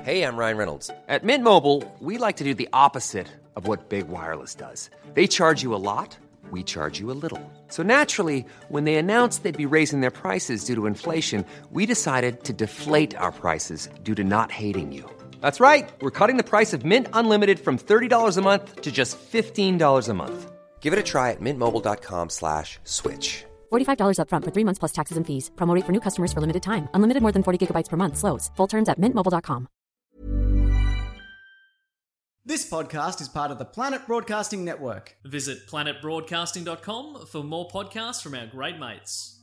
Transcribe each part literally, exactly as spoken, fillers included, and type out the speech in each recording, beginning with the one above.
Hey, I'm Ryan Reynolds. At Mint Mobile, we like to do the opposite of what Big Wireless does. They charge you a lot, we charge you a little. So naturally, when they announced they'd be raising their prices due to inflation, we decided to deflate our prices due to not hating you. That's right. We're cutting the price of Mint Unlimited from thirty dollars a month to just fifteen dollars a month. Give it a try at mintmobile.com slash switch. forty-five dollars up front for three months plus taxes and fees. Promo rate for new customers for limited time. Unlimited more than forty gigabytes per month. Slows full terms at mint mobile dot com. This podcast is part of the Planet Broadcasting Network. Visit planet broadcasting dot com for more podcasts from our great mates.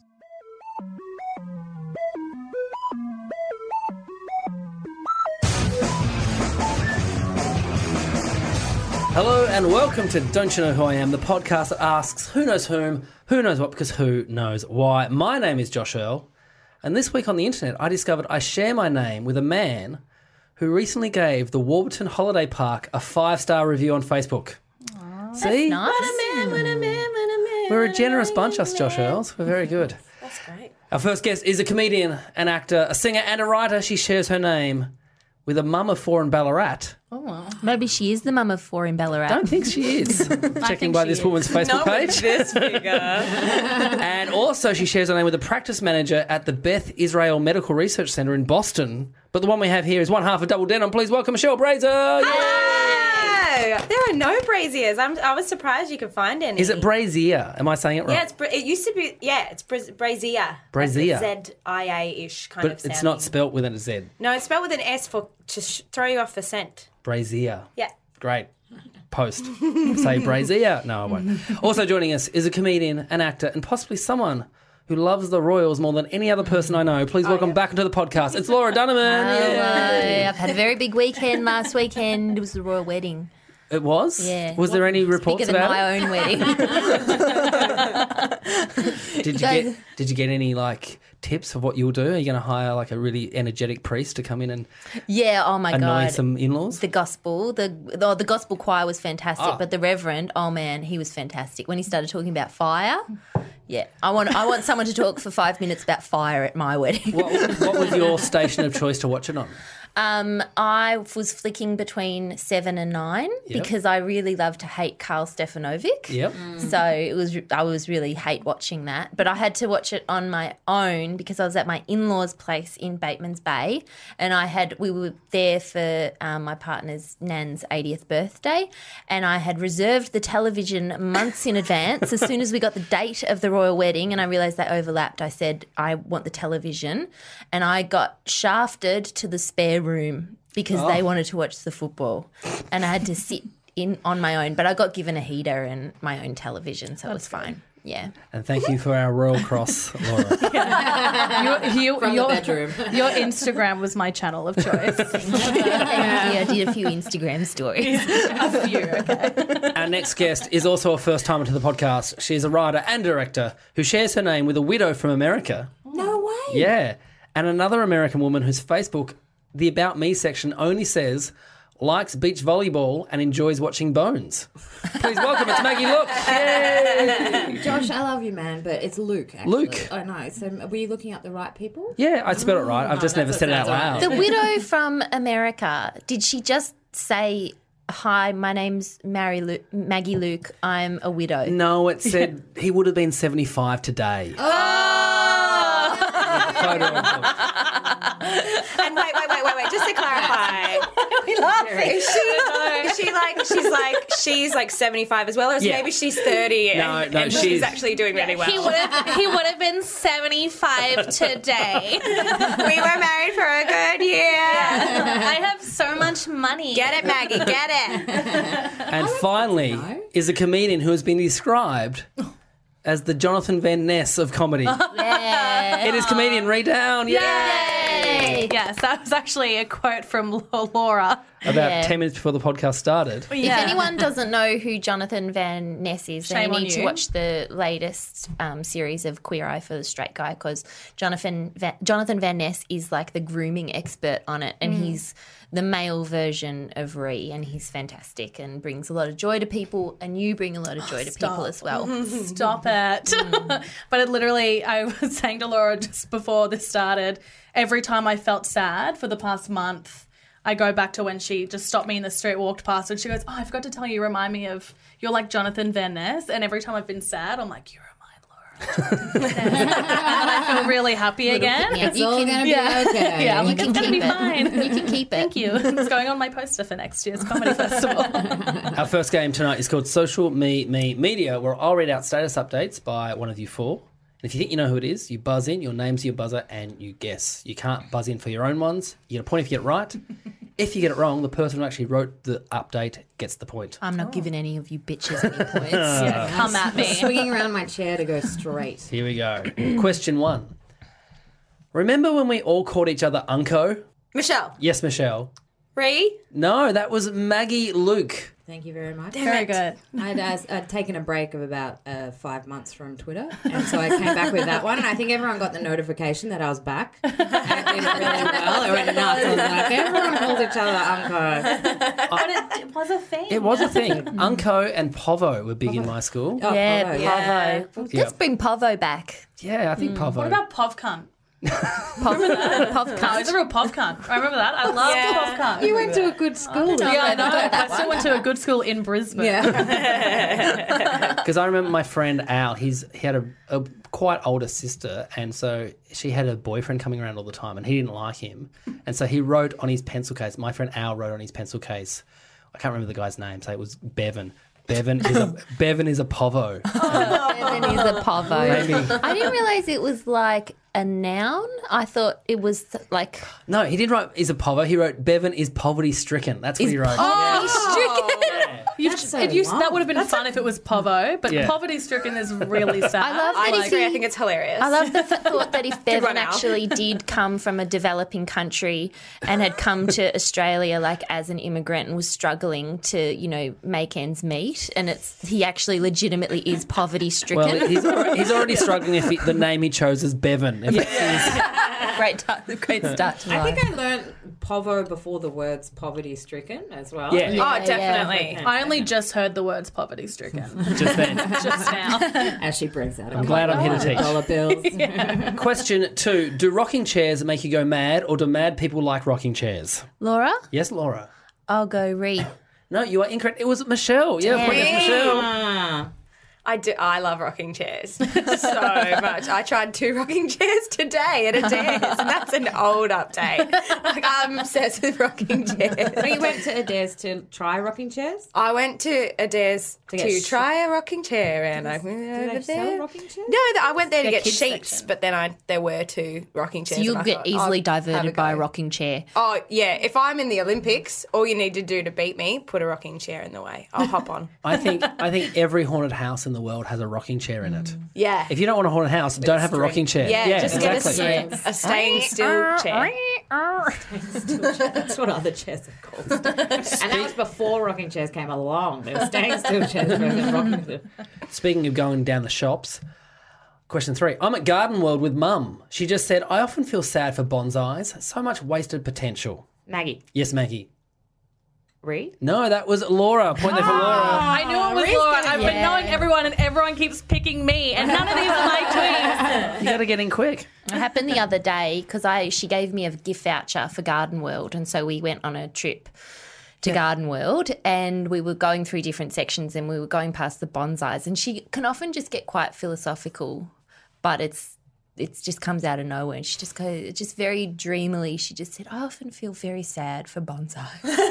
Hello and welcome to Don't You Know Who I Am, the podcast that asks who knows whom, who knows what, because who knows why. My name is Josh Earl, and this week on the internet I discovered I share my name with a man who recently gave the Warburton Holiday Park a five-star review on Facebook. Aww, See? That's nice. What a man, what a man, what a man. We're a generous bunch, us Josh Earls. We're very good. That's great. Our first guest is a comedian, an actor, a singer and a writer. She shares her name with a mum of four in Ballarat. Oh, wow. Maybe she is the mum of four in Ballarat. Don't think she is. Checking by this is. woman's Facebook Not page. with this figure. And also she shares her name with a practice manager at the Beth Israel Medical Research Centre in Boston. But the one we have here is one half of Double Denim. Please welcome Michelle Brazier. Hello. There are no braziers. I'm, I was surprised you could find any. Is it brazier? Am I saying it right? Yeah, it's, bra- it used to be, yeah, it's bra- brazier. Brazier. Like Z I A-ish kind but of sounding. it's not spelt with a Z. No, it's spelled with an S for to sh- throw you off the scent. Brazier. Yeah. Great. Post. Say brazier. No, I won't. Also joining us is a comedian, an actor, and possibly someone who loves the Royals more than any other person I know. Please welcome oh, yeah. back into the podcast. It's Laura Dunneman. Hello. I've had a very big weekend last weekend. It was the royal wedding. It was? Yeah. Was there any reports bigger about than it? my own wedding. Did you get Did you get any like tips of what you'll do? Are you going to hire like a really energetic priest to come in and yeah? Oh my annoy god! some in-laws? The gospel, the oh, the gospel choir was fantastic, oh. but the reverend, oh man, he was fantastic when he started talking about fire. Yeah, I want I want someone to talk for five minutes about fire at my wedding. What, what was your station of choice to watch it on? Um, I was flicking between seven and nine yep. because I really love to hate Karl Stefanovic. Yep. Mm. So it was I was really hate watching that, but I had to watch it on my own because I was at my in-laws' place in Bateman's Bay, and I had we were there for um, my partner's nan's eightieth birthday, and I had reserved the television months in advance. As soon as we got the date of the royal wedding, and I realised they overlapped, I said I want the television, and I got shafted to the spare room. room because oh. they wanted to watch the football, and I had to sit in on my own, but I got given a heater and my own television, so That's it was fine. Good. Yeah. And thank you for our Royal Cross, Laura. Yeah. you, you, From your, the bedroom. Your Instagram was my channel of choice. yeah. I did a few Instagram stories. a few, okay. Our next guest is also a first-timer to the podcast. She is a writer and director who shares her name with a widow from America. No way. Yeah. And another American woman whose Facebook the About Me section only says likes beach volleyball and enjoys watching Bones. Please welcome, it's Maggie Luke. Yay! Josh, I love you, man, but it's Luke, actually. Luke. Oh, no. So were you looking up the right people? Yeah, I spelled it right. I've just oh, never said it out loud. The widow from America, did she just say, hi, my name's Mary Lu- Maggie Luke, I'm a widow? No, it said he would have been seventy-five today. Oh! Photo of him. And wait, wait, wait, wait, wait. Just to clarify, Why are we laughing? is she, is she like she's like she's like seventy-five as well, or Yeah. maybe she's thirty and, No, no, and she's- she's actually doing really well. He would have he would have been seventy-five today. We were married for a good year. I have so much money. Get it, Maggie, get it. And finally is a comedian who has been described as the Jonathan Van Ness of comedy. Yeah. It is comedian Ree Down. Yay! Yay! Yes, that was actually a quote from Laura. About Yeah. ten minutes before the podcast started. If anyone doesn't know who Jonathan Van Ness is, then Shame you on need to you. watch the latest um, series of Queer Eye for the Straight Guy, because Jonathan Van, Jonathan Van Ness is like the grooming expert on it, and he's the male version of Ree, and he's fantastic and brings a lot of joy to people, and you bring a lot of joy to people as well. Stop it. But it literally, I was saying to Laura just before this started, every time I felt sad for the past month, I go back to when she just stopped me in the street, walked past, and she goes, "Oh, I forgot to tell you, you remind me of you're like Jonathan Van Ness." And every time I've been sad, I'm like, "You remind Laura." And then I feel really happy again. Yeah, it's all going to be Yeah. okay. Yeah, I'm You like, can it's going to keep be it. fine. You can keep it. Thank you. It's going on my poster for next year's comedy festival. Our first game tonight is called Social Me Me Media, where I'll read out status updates by one of you four. And if you think you know who it is, you buzz in, your name's your buzzer, and you guess. You can't buzz in for your own ones. You get a point if you get it right. If you get it wrong, the person who actually wrote the update gets the point. I'm not giving any of you bitches any points. Yeah, come at me. Swinging around my chair to go straight. Here we go. Question one. Remember when we all called each other Unco? Michelle. Yes, Michelle. Ree. No, that was Maggie Luke. Thank you very much. Very good. I'd, uh, I'd taken a break of about uh, five months from Twitter, and so I came back with that one. And I think everyone got the notification that I was back. And it did really well. It went nuts. I was like, everyone calls each other Unco. But it, it was a thing. It was a thing. Unco and Povo were big in my school. Oh, Yeah, Povo, Povo. yeah. Let's Yeah. bring Povo back. Yeah, I think Povo. What about Povcunt? Pov, Pov No, he's a real Povcunt. I remember that. I loved Yeah. Povcunt. You went to a good school. Yeah, I know. got that I still went to a good school in Brisbane. Yeah. Because I remember my friend Al, he's he had a, a quite older sister, and so she had a boyfriend coming around all the time, and he didn't like him. And so he wrote on his pencil case, my friend Al wrote on his pencil case, I can't remember the guy's name, so it was Bevan. Bevan is a Bevan is a Povo. Bevan is a Povo. Maybe. I didn't realise it was like a noun. I thought it was like No, he didn't write is a Povo. He wrote Bevan is poverty stricken. That's what he wrote. You've, That's so if you, long. that would have been fun if it was Povo, but Yeah. poverty stricken is really sad. I love I that disagree. I he, think it's hilarious. I love the th- thought that if Bevan one, Al. actually did come from a developing country and had come to Australia like as an immigrant and was struggling to, you know, make ends meet, and it's he actually legitimately is poverty stricken. Well, he's already, he's already struggling if he, the name he chose is Bevan. If it's- great, t- great start to I life. think I learned Povo before the words poverty stricken as well. Yeah. Oh, definitely. I only just heard the words poverty stricken just then. just now. As she brings out. I'm glad I'm here to teach. Dollar bills. Question two. Do rocking chairs make you go mad, or do mad people like rocking chairs? Laura, Yes, Laura. I'll go re. No, you are incorrect. It was Michelle. Yeah, point is Michelle. Ah. I do. I love rocking chairs so much. I tried two rocking chairs today at a dance, and that's an old update. Like I'm obsessed with rocking chairs. So you went to Adair's to try rocking chairs? I went to Adair's to, To get sh- try a rocking chair, and I went Do over they sell there. rocking chairs? No, th- I went there to Their get kids sheets, section. but then I there were two rocking chairs. So you'll and I get thought, easily I'll have diverted by a go. rocking chair. Oh yeah, if I'm in the Olympics, all you need to do to beat me, put a rocking chair in the way. I'll hop on. I think I think every haunted house in the world has a rocking chair in it. Yeah. If you don't want a haunted house, don't have a rocking chair. Yeah, just exactly. get a, st- a staying still chair. That's what other chairs are called. And that was before rocking chairs came along. They were staying still chairs versus rocking chairs. Speaking of going down the shops, question three. I'm at Garden World with Mum. She just said, I often feel sad for bonsais. So much wasted potential. Maggie. Yes, Maggie. Read? No, that was Laura. Point there for Laura. I knew it was Ree's Laura. gonna I've been get- knowing everyone, and everyone keeps picking me, and none of these are my tweets. You got to get in quick. It happened the other day because I she gave me a gift voucher for Garden World, and so we went on a trip to Garden World, and we were going through different sections, and we were going past the bonsais, and she can often just get quite philosophical, but it's it just comes out of nowhere. And she just goes, just very dreamily, she just said, I often feel very sad for bonsai.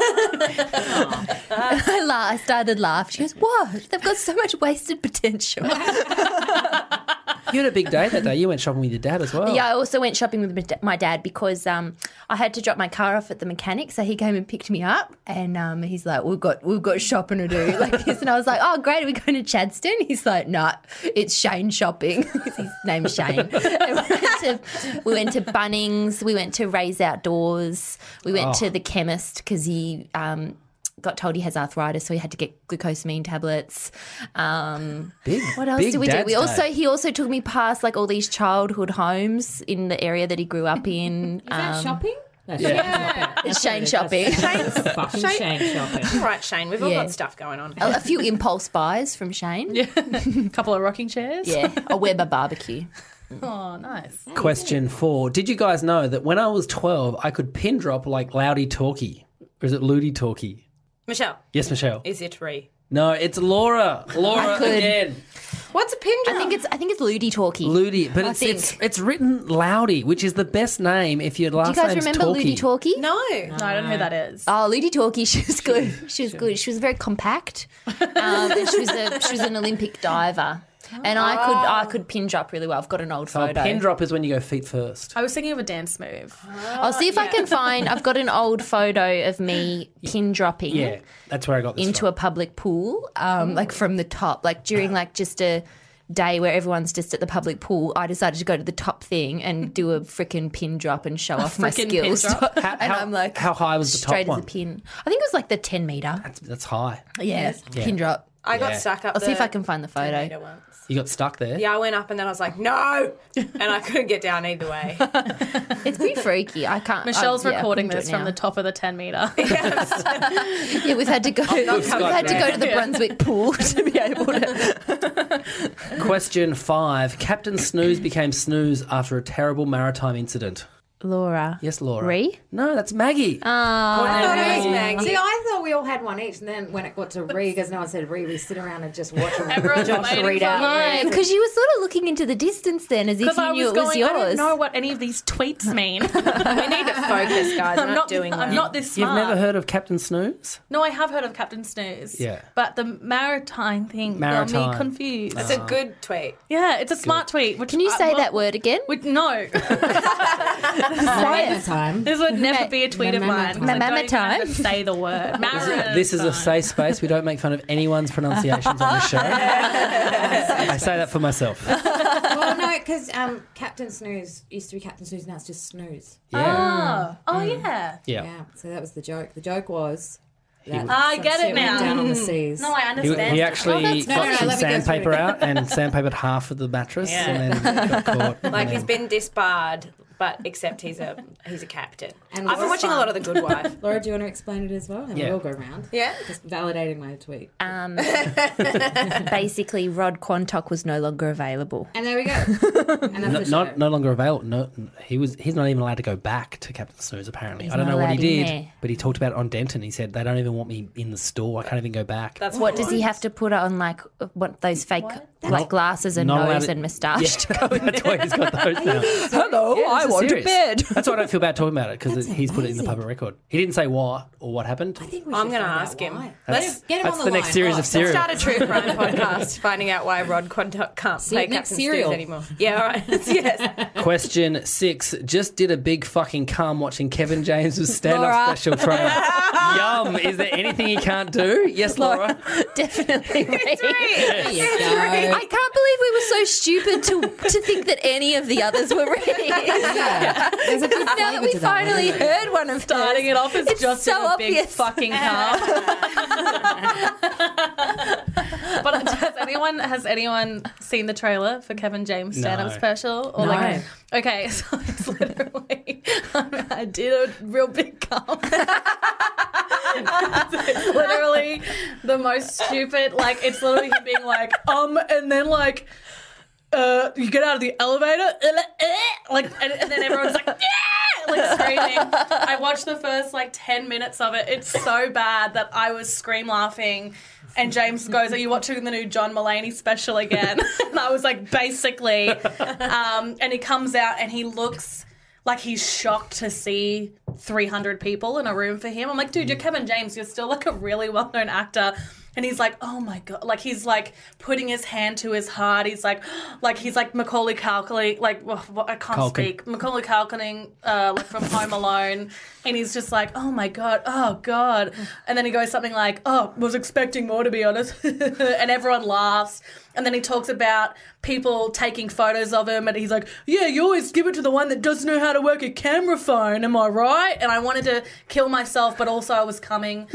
I, la- I started laughing. She goes, what? They've got so much wasted potential. You had a big day that day. You went shopping with your dad as well. Yeah, I also went shopping with my da- my dad because um, I had to drop my car off at the mechanic, so he came and picked me up, and um, he's like, "We've got we've got shopping to do," like this, and I was like, "Oh, great, are we going to Chadstone?" He's like, "No, it's Shane shopping." His name's Shane. And we, went to, we went to Bunnings, we went to Ray's Outdoors, we went Oh. to the chemist because he. Um, got told he has arthritis, so he had to get glucosamine tablets. Um, Big, what else big did we do? dad's We also day. he also took me past like all these childhood homes in the area that he grew up in. Is that Um, shopping? That's Yeah. It's Shane shopping. fucking Shane shopping. Right, Shane, we've all Yeah. got stuff going on. a, a few impulse buys from Shane. Yeah, A couple of rocking chairs. a Weber barbecue. Oh, nice. Question four. Did you guys know that when I was twelve, I could pin drop like Loudy Talkie? Or is it Ludi Talkie? Michelle. Yes, Michelle. Is it Ree? No, it's Laura. Laura could. again. What's a pin drop? I think it's I think it's Ludi Talkie. Ludi, but I it's, think. it's it's written Loudy, which is the best name if your Do last you guys name's remember Talkie. Ludi Talkie? No. No, I don't know who that is. Oh, Ludi Talkie, she was good. She was good. She was very compact. Um, and she was a she was an Olympic diver. And I could I could pin drop really well. I've got an old So a photo. pin drop is when you go feet first. I was thinking of a dance move. I'll see if I can find. I've got an old photo of me pin dropping. Yeah, that's where I got this into from. a public pool, um, like from the top, like during like just a day where everyone's just at the public pool. I decided to go to the top thing and do a freaking pin drop and show off my frickin' pin skills. drop? How- and how- I'm like, how high was the top straight one? as a pin. I think it was like the ten meter. That's, that's high. Yeah, Yeah. pin drop. I got Yeah. stuck up I'll the see if I can find the photo. meter once. You got stuck there. Yeah, I went up and then I was like, no! And I couldn't get down either way. It's pretty freaky. I can't. Michelle's I, yeah, I recording couldn't do this it from now. the top of the ten metre. Yeah, we've had to go. We've Scott had to go Grant. to the Brunswick pool to be able to. Question five. Captain Snooze became Snooze after a terrible maritime incident. Laura. Yes, Laura. Ree? No, that's Maggie. Oh, I thought it was Maggie. See, I thought we all had one each, and then when it got to Ree, because no one said Ree, we sit around and just watch Everyone's Josh waiting read for out. mine. Ree's. because you were sort of looking into the distance then, as if Because you I knew was it was going, yours. I don't know what any of these tweets mean. We need to focus, guys. I'm We're not doing I'm well. not this You've smart. never heard of Captain Snooze? No, I have heard of Captain Snooze. Yeah. But the maritime thing got Maritime. me confused. It's a good tweet. Yeah, it's a smart tweet. Which Can you I- say well, that word again? Which, no. Mama time. This would never be a tweet of mine. 'cause I Mama don't even time. have to say the word. Maritime. This is a safe space. We don't make fun of anyone's pronunciations on the show. I say that for myself. Well, no, because um, Captain Snooze used to be Captain Snooze, now it's just Snooze. Yeah. Oh, oh yeah. Yeah. Yeah, so that was the joke. The joke was that I some get it shit went now. down on the seas. No, I He, understand. he actually No, no, got no, some let me go through it sandpaper again. out and sandpapered half of the mattress Yeah. and then got caught. Like and he's then- been disbarred, but except he's a he's a captain. And I've been Laura's watching a fun. lot of The Good Wife. Laura, do you want to explain it as well? And Yeah. we'll go round. Yeah. Just validating my tweet. Um, basically, Rod Quantock was no longer available. And there we go. And that's No, the show. not no longer available. No, he was. He's not even allowed to go back to Captain Snooze. Apparently, He's I don't not know what he allowed in did, there. but he talked about it on Denton. He said they don't even want me in the store. I can't even go back. That's What does he have to put on, like what those fake like glasses and Not allowed nose to- and moustache to go in That's why he's got those now. Hello, Yeah, I this is want serious. a bed. That's why I don't feel bad talking about it because That's he's put it in the amazing. public record. He didn't say what or what happened. I think we I'm should going to find ask out him. why. Let's Get him That's on the the next line. series Oh, of serial. start a true crime podcast finding out why Rod Quantock can't See, play next Captain serial. Snooze anymore. Yeah, all right. Yes. Question six. Just did a big fucking cum watching Kevin James's stand-up Laura. special trailer. Yum. Is there anything he can't do? Yes, Laura. Definitely. There you go. I can't believe we were so stupid to to think that any of the others were real. Yeah. There's a good Now that flavour we to that one, finally isn't there? heard one of Starting hers, it off as it's just so in a big obvious. fucking car. But has anyone has anyone seen the trailer for Kevin James' stand-up No. special? Or No. like, okay, so it's literally I did a real big cum. It's literally the most stupid. Like it's literally him being like, um, and then like. Uh, you get out of the elevator, like, and, and then everyone's like, yeah, like screaming. I watched the first like ten minutes of it. It's so bad that I was scream laughing. And James goes, "Are you watching the new John Mulaney special again?" And I was like, basically. Um, and he comes out and he looks like he's shocked to see three hundred people in a room for him. I'm like, dude, you're Kevin James. You're still like a really well-known actor. And he's like, oh my God. Like he's like putting his hand to his heart. He's like, like he's like Macaulay Culkin, like, well, I can't Culkin. speak. Macaulay Culkining, uh, like from Home Alone. And he's just like, oh my God, oh God. And then he goes something like, oh, was expecting more to be honest. And everyone laughs. And then he talks about people taking photos of him, and he's like, yeah, you always give it to the one that doesn't know how to work a camera phone, am I right? And I wanted to kill myself, but also I was coming.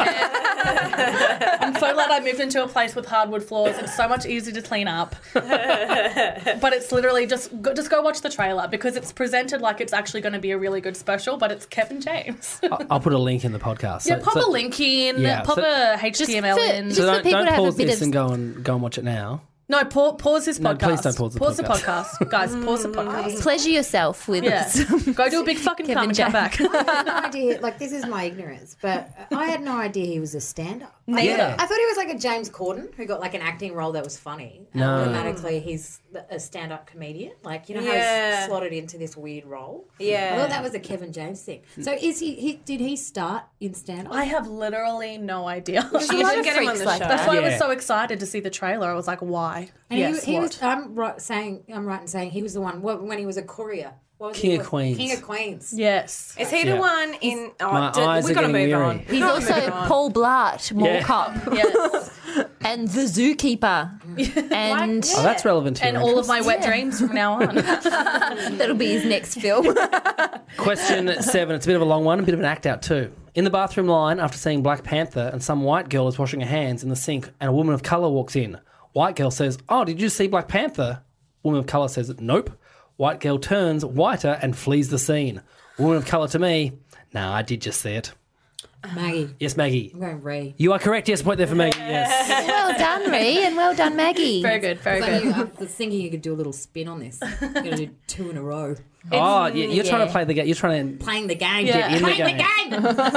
I'm so glad I moved into a place with hardwood floors. It's so much easier to clean up. But it's literally just go, just go watch the trailer because it's presented like it's actually going to be a really good special, but it's Kevin James. I'll, I'll put a link in the podcast. Yeah, So- pop so- a link in, Yeah, pop so- a H T M L Just for- in. just So for don't, people don't to have a pause bit this of- and go and go and watch it now. No, pa- pause this No, podcast. please don't pause the pause podcast. the podcast. Guys, pause the podcast. Pleasure yourself with Yeah. this. Go do a big fucking Kevin cum and come back. I had no idea. Like, this is my ignorance, but I had no idea he was a stand-up. I Neither. thought, I thought he was like a James Corden who got like an acting role that was funny. And No. automatically he's a stand-up comedian. Like, you know how Yeah. he's slotted into this weird role? Yeah. I thought that was a Kevin James thing. So is he, he did he start in stand-up? I have literally no idea. You should get him on the like show. That's why I was Yeah. so excited to see the trailer. I was like, why? And yes, he, he what? was, I'm right saying, I'm right in saying he was the one wh- when he was a courier. What was King he of called? Queens. King of Queens. Yes. Is he Yeah. the one in? Oh, My d- eyes we are got to getting move weary. on. He's also Paul Blart, Mall Yeah. Cop, Yes. and the Zookeeper. And Oh, that's relevant to And your all of interest. my wet dreams from now on. that'll be his next film. Question seven. It's a bit of a long one, a bit of an act out too. In the bathroom line, after seeing Black Panther and some white girl is washing her hands in the sink and a woman of colour walks in. White girl says, "Oh, did you see Black Panther?" Woman of colour says, "Nope." White girl turns whiter and flees the scene. Woman of colour to me, "Nah, I did just see it." Maggie. Yes, Maggie. I'm going Ray. You are correct. Yes, point there for Maggie. Yes. Well done, Ree, and well done, Maggie. Very good, very So good. you, I was thinking you could do a little spin on this. You're going to do two in a row. Oh, yeah, you're trying yeah. to play the game. You're trying to Playing the game. Yeah. get in the Playing game. the game.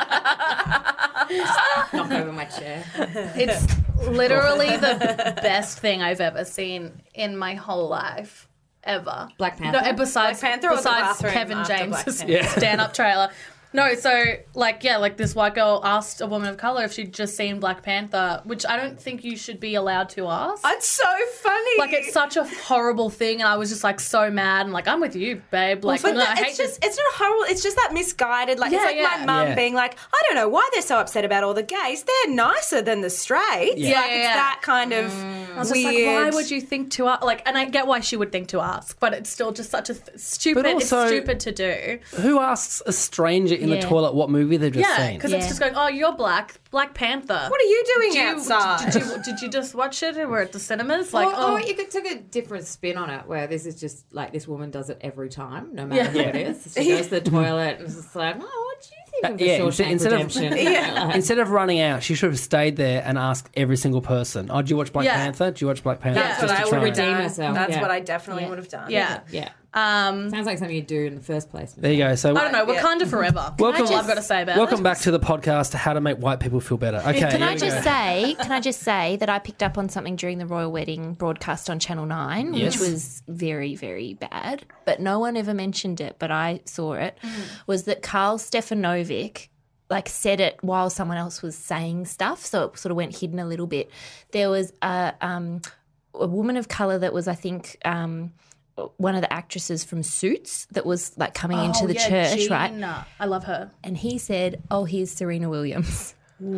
Knock over my chair. It's literally the best thing I've ever seen in my whole life. Ever. Black Panther? No, besides, Black Panther or the besides bathroom Kevin after Black James' Panther? Yeah. stand-up trailer. No, so, like, yeah, like this white girl asked a woman of colour if she'd just seen Black Panther, which I don't think you should be allowed to ask. It's so funny. Like, it's such a horrible thing, and I was just, like, so mad, and, like, I'm with you, babe. Like, But no, I that- hate it's just, this. it's not horrible. It's just that misguided. Like, Yeah, it's like yeah. my mum Yeah. being like, I don't know why they're so upset about all the gays. They're nicer than the straights. Yeah, like, yeah, it's yeah. that kind of I was weird. just like, why would you think to ask? Like, and I get why she would think to ask, but it's still just such a th- stupid. But also- it's stupid to do. Who asks a stranger in the Yeah. toilet what movie they've just Yeah, seen? because Yeah. it's just going, oh, you're black, Black Panther. What are you doing Did you, outside? Did you, did you just watch it? We're at the cinemas. Like, or, oh, or you could take a different spin on it, where this is just like this woman does it every time, no matter Yeah. who it is. She goes to the toilet and it's just like, oh, what do you think of the yeah, Shawshank instead of- Redemption? Yeah. Instead of running out, she should have stayed there and asked every single person, "Oh, do you watch Black Yeah. Panther? Do you watch Black Panther?" That's Just what to I try would and- have redeem done. herself, That's yeah. what I definitely Yeah. would have done. yeah. Yeah. Um, Sounds like something you do in the first place. There you go. So I don't know. Yeah. Wakanda forever. Welcome- That's all I've got to say about welcome it. back to the podcast, How to Make White People Feel Better. Okay. Can here I we just go. say? Can I just say that I picked up on something during the royal wedding broadcast on Channel Nine, Yes. which was very, very bad. But no one ever mentioned it. But I saw it. Was that Carl Stefanovic? Like said it while someone else was saying stuff, so it sort of went hidden a little bit. There was a um, a woman of color that was, I think. Um, one of the actresses from Suits that was like coming into Oh, the yeah, church, Jean, right? uh, I love her. And he said, "Oh, here's Serena Williams."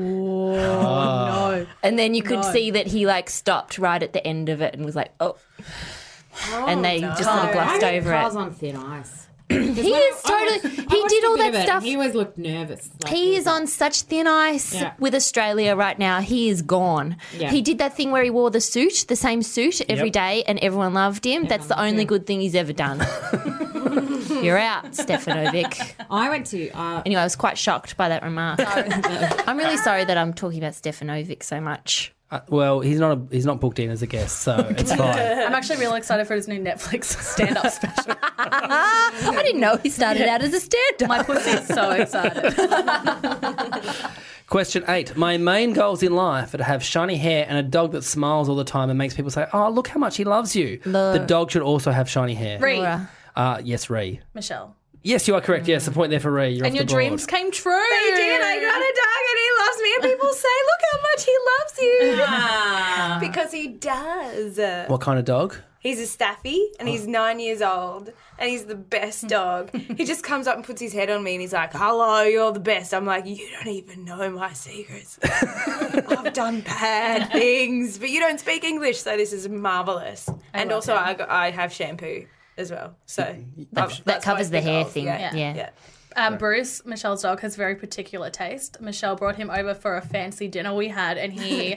No. And then you could No. see that he like stopped right at the end of it and was like, "Oh," and they just sort of I glossed think over Carl's it. on thin ice. He is totally. He did all that stuff. He always looked nervous. Like, He is on such thin ice Yeah. with Australia right now. He is gone. Yeah. He did that thing where he wore the suit, the same suit every Yep. day, and everyone loved him. That's the loved only him. good thing he's ever done. You're out, Stefanovic. I went to. Uh, Anyway, I was quite shocked by that remark. I'm really sorry that I'm talking about Stefanovic so much. Uh, well, he's not a, he's not booked in as a guest, so it's fine. I'm actually really excited for his new Netflix stand-up special. I didn't know he started out as a stand-up. My pussy is so excited. Question eight. My main goals in life are to have shiny hair and a dog that smiles all the time and makes people say, "Oh, look how much he loves you." Lo- The dog should also have shiny hair. Ree. Laura. Uh, yes, Ree. Michelle. Yes, you are correct. Yes, a point there for Ree. You're And off your the board. dreams came true. They did. I got a dog and he loves me. And people say, look how much he loves you. Because he does. What kind of dog? He's a Staffy and he's nine years old and he's the best dog. He just comes up and puts his head on me and he's like, hello, you're the best. I'm like, you don't even know my secrets. I've done bad things, but you don't speak English, so this is marvellous. And love also him. I, got, I have shampoo as well. So That, I've- that covers my the hair goals. thing. Yeah. Yeah. yeah. Um, Bruce, Michelle's dog, has very particular taste. Michelle brought him over for a fancy dinner we had, and he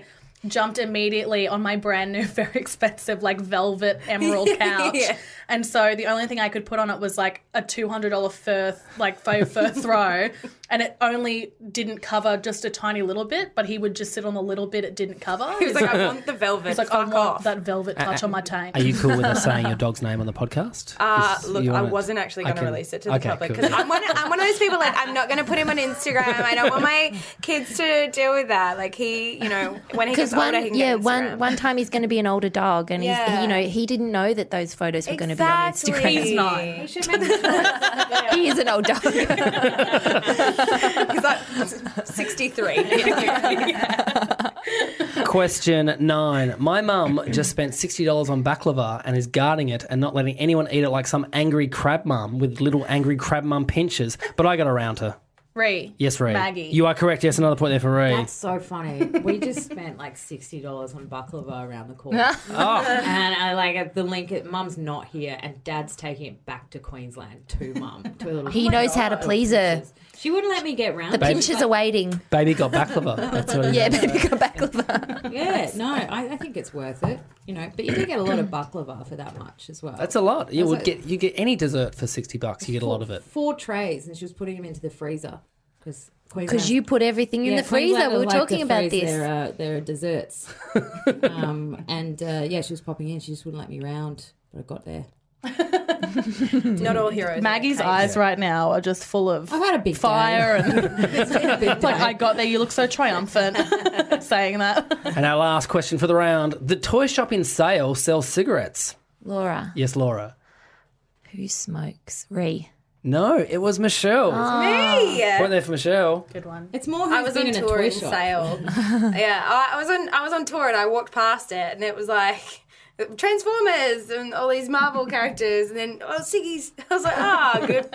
jumped immediately on my brand new, very expensive, like velvet emerald couch. Yeah. And so the only thing I could put on it was like a two hundred dollars fur, like faux fur throw. And it only didn't cover just a tiny little bit, but he would just sit on the little bit it didn't cover. He was like, I want the velvet. He's like, Fuck I want off. that velvet touch on my tank. Are you cool with us saying your dog's name on the podcast? Uh, Is- look, you I wanna- wasn't actually going to can- release it to the okay, public cool. because I'm one, I'm one of those people, like, I'm not going to put him on Instagram. I don't want my kids to deal with that. Like, he, you know, when he gets Because older, one, he can yeah, get one Instagram. one time he's going to be an older dog, and he's, Yeah. you know, he didn't know that those photos were going to be on Exactly. Instagram. He's not. You should make the He is an old dog. He's like sixty-three. Question nine. My mum just spent sixty dollars on baklava and is guarding it and not letting anyone eat it like some angry crab mum with little angry crab mum pinchers. But I got around her. Ree. Yes, Ree. Maggie. You are correct. Yes, another point there for Ree. That's so funny. We just spent like sixty dollars on baklava around the corner. And I like the link. It, Mum's not here, and Dad's taking it back to Queensland to Mum. To a little. He Oh my knows how to God. please her. She wouldn't let me get round. The it. pinchers are waiting. Baby got baklava. That's what it is. Yeah, baby got baklava. Yeah, no, I, I think it's worth it. You know, but you do get a lot of baklava for that much as well. That's a lot. You That's would like- get you get any dessert for sixty bucks. You get a lot of it. Four trays, and she was putting them into the freezer because Because you put everything in the freezer. We were talking about this. Their, uh, their desserts. um, and uh, yeah, she was popping in. She just wouldn't let me round, but I got there. Not all heroes. Maggie's Okay. eyes right now are just full of I've had a big fire. day. And It's been a big it's like, day. I got there. You look so triumphant saying that. And our last question for the round. The toy shop in Sale sells cigarettes. Laura, Yes, Laura. who smokes? Ree. No, it was Michelle. Me. Point there for Michelle. Good one. It's more. I who's was been on in a tour toy in shop. Sale. Yeah, I, I was on. I was on tour and I walked past it and it was like Transformers and all these Marvel characters and then oh Siggy's. I was like, ah, good.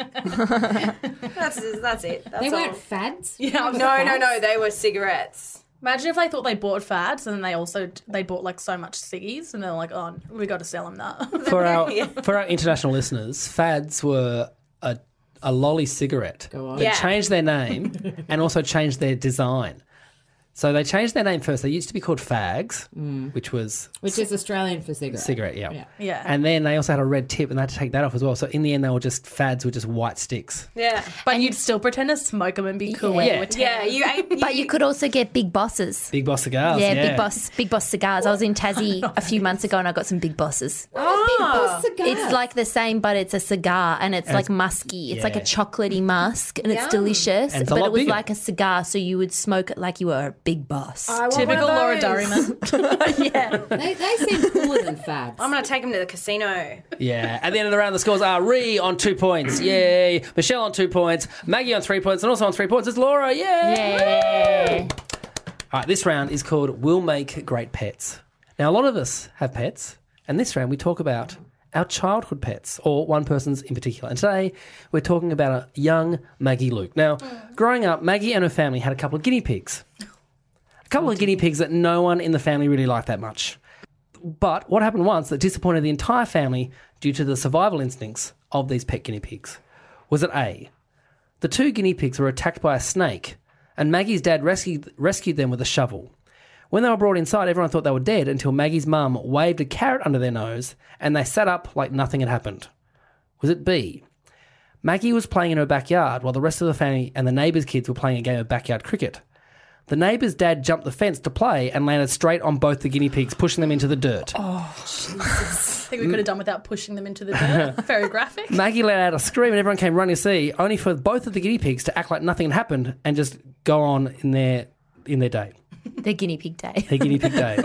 that's that's it. That's They all. weren't fads. Yeah. No, no, no. They were cigarettes. Imagine if they thought they bought fads and then they also they bought like so much ciggies and they're like, oh, we got to sell them that. For our for our international listeners, fads were a a lolly cigarette Go on. that Yeah. changed their name and also changed their design. So they changed their name first. They used to be called fags, which was Which is Australian for cigarette. cigarette, yeah. Yeah. Yeah. And then they also had a red tip, and they had to take that off as well. So in the end, they were just fads were just white sticks. Yeah. But you'd still pretend to smoke them and be cool when Yeah. you were ten. Yeah. You ate. But you could also get Big Bosses. Big Boss cigars. Yeah, Yeah, Big Boss, Big Boss cigars. I was in Tassie a few months ago and I got some Big Bosses. Oh, It's like the same, but it's a cigar and it's like musky. It's like a yeah. chocolatey musk and it's Yum. delicious. And it's a but lot it was bigger. like a cigar, so you would smoke it like you were a big boss. I want Typical one of Laura those. Durryman. yeah. They, they seem cooler than fads. I'm gonna take him to the casino. Yeah. At the end of the round, the scores are Ree on two points. Yay. Michelle on two points. Maggie on three points. And also on three points is Laura. Yay. Yeah. All right, this round is called We'll Make Great Pets. Now, a lot of us have pets, and this round we talk about our childhood pets, or one person's in particular. And today we're talking about a young Maggie Luke. Now, growing up, Maggie and her family had a couple of guinea pigs. A couple of guinea pigs that no one in the family really liked that much. But what happened once that disappointed the entire family due to the survival instincts of these pet guinea pigs was that A, the two guinea pigs were attacked by a snake, and Maggie's dad rescued, rescued them with a shovel. When they were brought inside, everyone thought they were dead until Maggie's mum waved a carrot under their nose and they sat up like nothing had happened. Was it B? Maggie was playing in her backyard while the rest of the family and the neighbours' kids were playing a game of backyard cricket. The neighbour's dad jumped the fence to play and landed straight on both the guinea pigs, pushing them into the dirt. I think we could have done without pushing them into the dirt. Very graphic. Maggie let out a scream and everyone came running to see, only for both of the guinea pigs to act like nothing had happened and just go on in their in their day, The guinea pig day. their guinea pig day.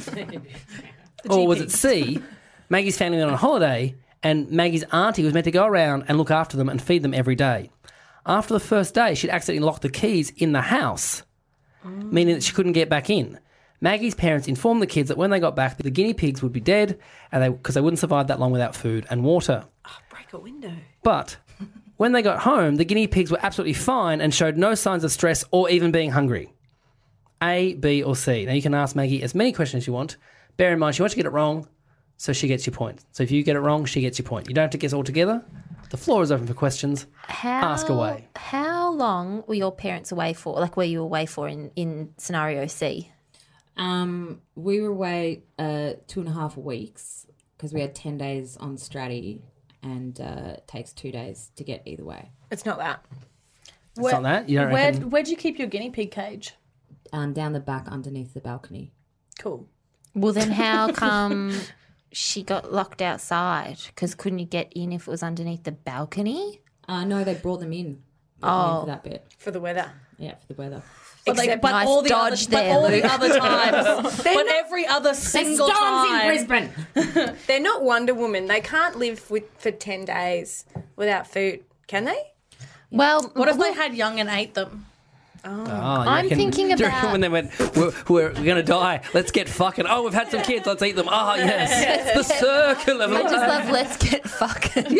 Or was it C? Maggie's family went on holiday and Maggie's auntie was meant to go around and look after them and feed them every day. After the first day, she'd accidentally locked the keys in the house, meaning that she couldn't get back in. Maggie's parents informed the kids that when they got back, the guinea pigs would be dead and they because they wouldn't survive that long without food and water. Break a window. But when they got home, the guinea pigs were absolutely fine and showed no signs of stress or even being hungry. A, B, or C. Now, you can ask Maggie as many questions as you want. Bear in mind, she wants you to get it wrong, so she gets your point. So if you get it wrong, she gets your point. You don't have to guess all together. The floor is open for questions. How, Ask away. How long were your parents away for? Like, were you away for in, in scenario C? Um, we were away uh, two and a half weeks because we had ten days on Stratty, and uh, it takes two days to get either way. It's not that. It's not that? You don't Where, reckon? where'd you keep your guinea pig cage? Um, down the back underneath the balcony. Cool. Well, then how come she got locked outside? Because couldn't you get in if it was underneath the balcony? Uh, no, they brought them in. Brought them in Oh. for that bit. For the weather. Yeah, for the weather. But, like, Except but nice all the dodge other, there, but all the Luke. other times, but not- every other single Storms time. in Brisbane. They're not Wonder Woman. They can't live with, for ten days without food, can they? Well, What if well, they had young and ate them? Oh, you I'm reckon- thinking do you reckon about- when they went, we're, we're going to die, let's get fucking, oh, we've had some kids, let's eat them. Oh, yes, the circle of I just life. love let's get fucking.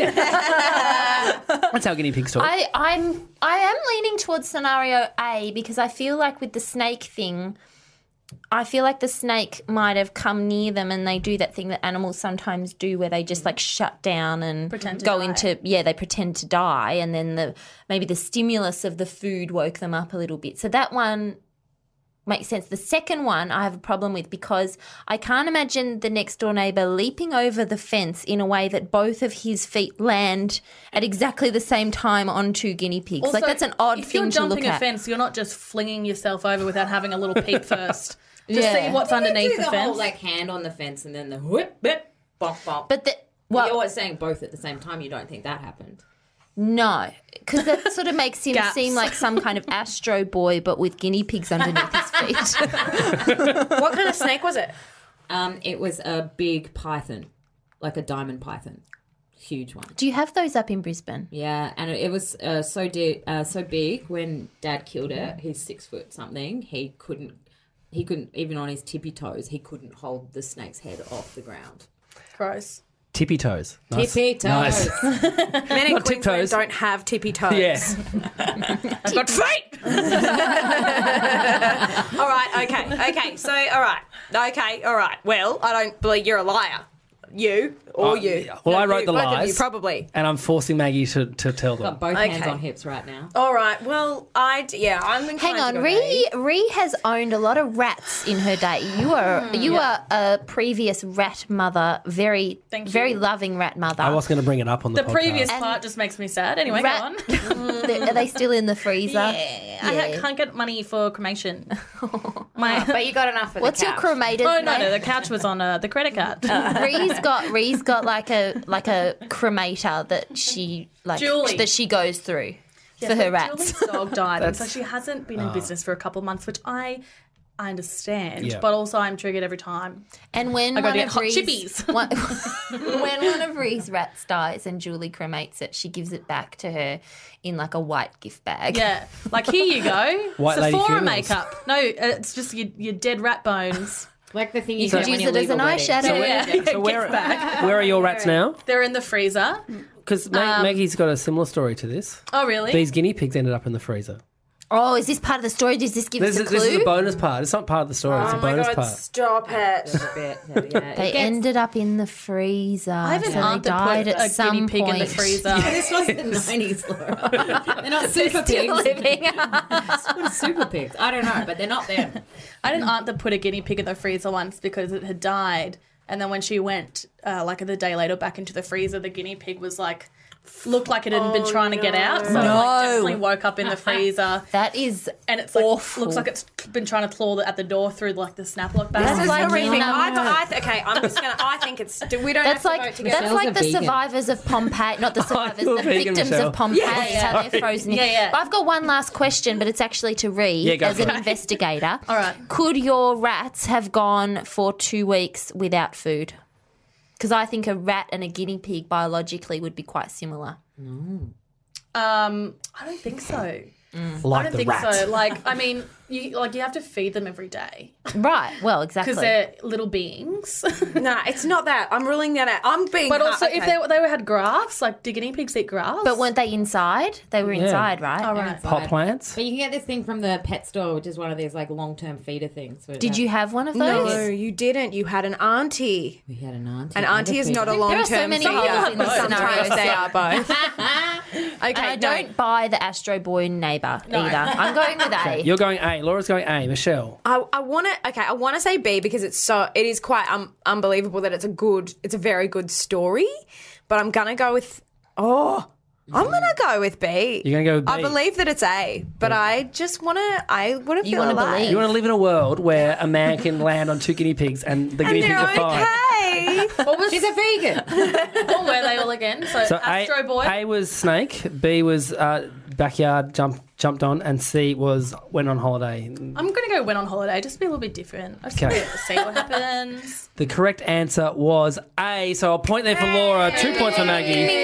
That's how guinea pigs talk. I, I'm I am leaning towards scenario A because I feel like with the snake thing, I feel like the snake might have come near them and they do that thing that animals sometimes do where they just like shut down and Pretend to go die. into yeah, they pretend to die and then the maybe the stimulus of the food woke them up a little bit. So that one makes sense. The second one I have a problem with because I can't imagine the next door neighbour leaping over the fence in a way that both of his feet land at exactly the same time onto guinea pigs. like Also, that's an odd if thing you're to look jumping a at. fence, you're not just flinging yourself over without having a little peek first. Just Yeah. see what's underneath do the, the fence. whole like hand on the fence and then the whip, whip, bop, bop. But the, Well, well, you're saying both at the same time. You don't think that happened? no, because that sort of makes him Gaps. seem like some kind of Astro Boy, but with guinea pigs underneath his feet. What kind of snake was it? Um, it was a big python, like a diamond python, huge one. Do you have those up in Brisbane? Yeah, and it, it was uh, so di- uh, so big when Dad killed it. He's six foot something. He couldn't. He couldn't even on his tippy toes. He couldn't hold the snake's head off the ground. Gross. Tippy toes. Nice. Tippy toes. Nice. Men in Not Queensland tiptoes. don't have tippy toes. Yes. I've got feet. All right, okay, okay. So, all right, okay, all right. Well, I don't believe you're a liar. You or Oh, you. yeah. Well, No, I wrote you. the Both of lies. you, probably. And I'm forcing Maggie to, to tell them. Got both hands Okay. on hips right now. All right. Well, I d- yeah, I'm inclined Hang to on, go Ree. A. Ree has owned a lot of rats in her day. You are you are a previous rat mother, very Thank you. very loving rat mother. I was going to bring it up on the, The podcast. previous And- part just makes me sad. Anyway, Rat- go on. They- are they still in the freezer? Yeah, I ha- can't get money for cremation. My, But you got enough for what's the your couch. cremated? Oh no, name? no, the couch was on uh, the credit card. Ree's got Ree's got like a like a cremator that she like Julie. that she goes through Yeah, for her so rats. Julie's dog died, and so she hasn't been in business for a couple of months, which I I understand, Yeah. but also I'm triggered every time. And when I gotta one get of hot Ree's, chippies. one, when one of Ree's rats dies and Julie cremates it, she gives it back to her in like a white gift bag. Yeah, like here you go, White lady Sephora funerals. makeup. No, it's just your, your dead rat bones. Like the thing you, You get could when use you it as leave an a wedding. eyeshadow. So, Yeah, where, so where, gift bag. where are your rats now? They're in the freezer. Because Maggie's got a similar story to this. Oh really? These guinea pigs ended up in the freezer. Oh, is this part of the story? Does this give This us a is, clue? this is the bonus part. It's not part of the story. It's a Oh my bonus god! part. Stop it. A bit, yeah, yeah. They It gets- ended up in the freezer. I have an so aunt they that died put at a some guinea pig point. in the freezer. This was the nineties, Laura. They're not super Still pigs. living. What are super pigs? I don't know, but they're not them. I had an aunt that put a guinea pig in the freezer once because it had died, and then when she went, uh, like the day later, back into the freezer, the guinea pig was like, looked like it had been trying to get out, so it, like, No. definitely woke up in the freezer, That is and it's like awful. looks like it's been trying to claw the, at the door through like the snap lock bag. This This is is like horrific. in, um, I, th- I th- okay, I'm just gonna. I think it's. We don't That's have to like vote together. that's Michelle's like a the vegan. survivors of Pompeii, not the survivors, you're the vegan, victims Michelle. of Pompeii, Yeah. how they're frozen. Yeah, yeah. I've got one last question, but it's actually to Ree Yeah, go as for an it. investigator. All right. Could your rats have gone for two weeks without food? Because I think a rat and a guinea pig biologically would be quite similar. Um, I don't think so. I Like don't the think rat. so. Like, I mean, you like you have to feed them every day Right. Well, exactly. because they're little beings. No, it's not that. I'm ruling that out. I'm being. But also, okay. if they they had grass, like, do guinea pigs eat grass? But weren't they inside? They were inside, right? All right. Pot plants? But you can get this thing from the pet store, which is one of these like long-term feeder things. where it Did has- you have one of No, those? you didn't. You had an auntie. We had an auntie. An and auntie is feeder. not a There long are term so many feeder. holes in the Sometimes scenario. they are both. Okay, And I no. don't buy the Astro Boy neighbour either. I'm going with A. You're going A. Laura's going A. Michelle. I, I want to. Okay, I want to say B because it's so. It is quite um, unbelievable that it's a good. It's a very good story, but I'm gonna go with. Oh, I'm gonna go with B. You're gonna go with B. I believe that it's A, but I just want to. I want to You feel wanna alive. believe. You want to live in a world where a man can land on two guinea pigs and the guinea and pigs they're are fine. okay. What was, She's a vegan. what were they all again? So, So Astro A, Boy. A was snake, B was uh, backyard jump, jumped on, and C was went on holiday. I'm going to go went on holiday, just be a little bit different. I just Okay. want to see what happens. The correct answer was A. So a point there for Laura, two points for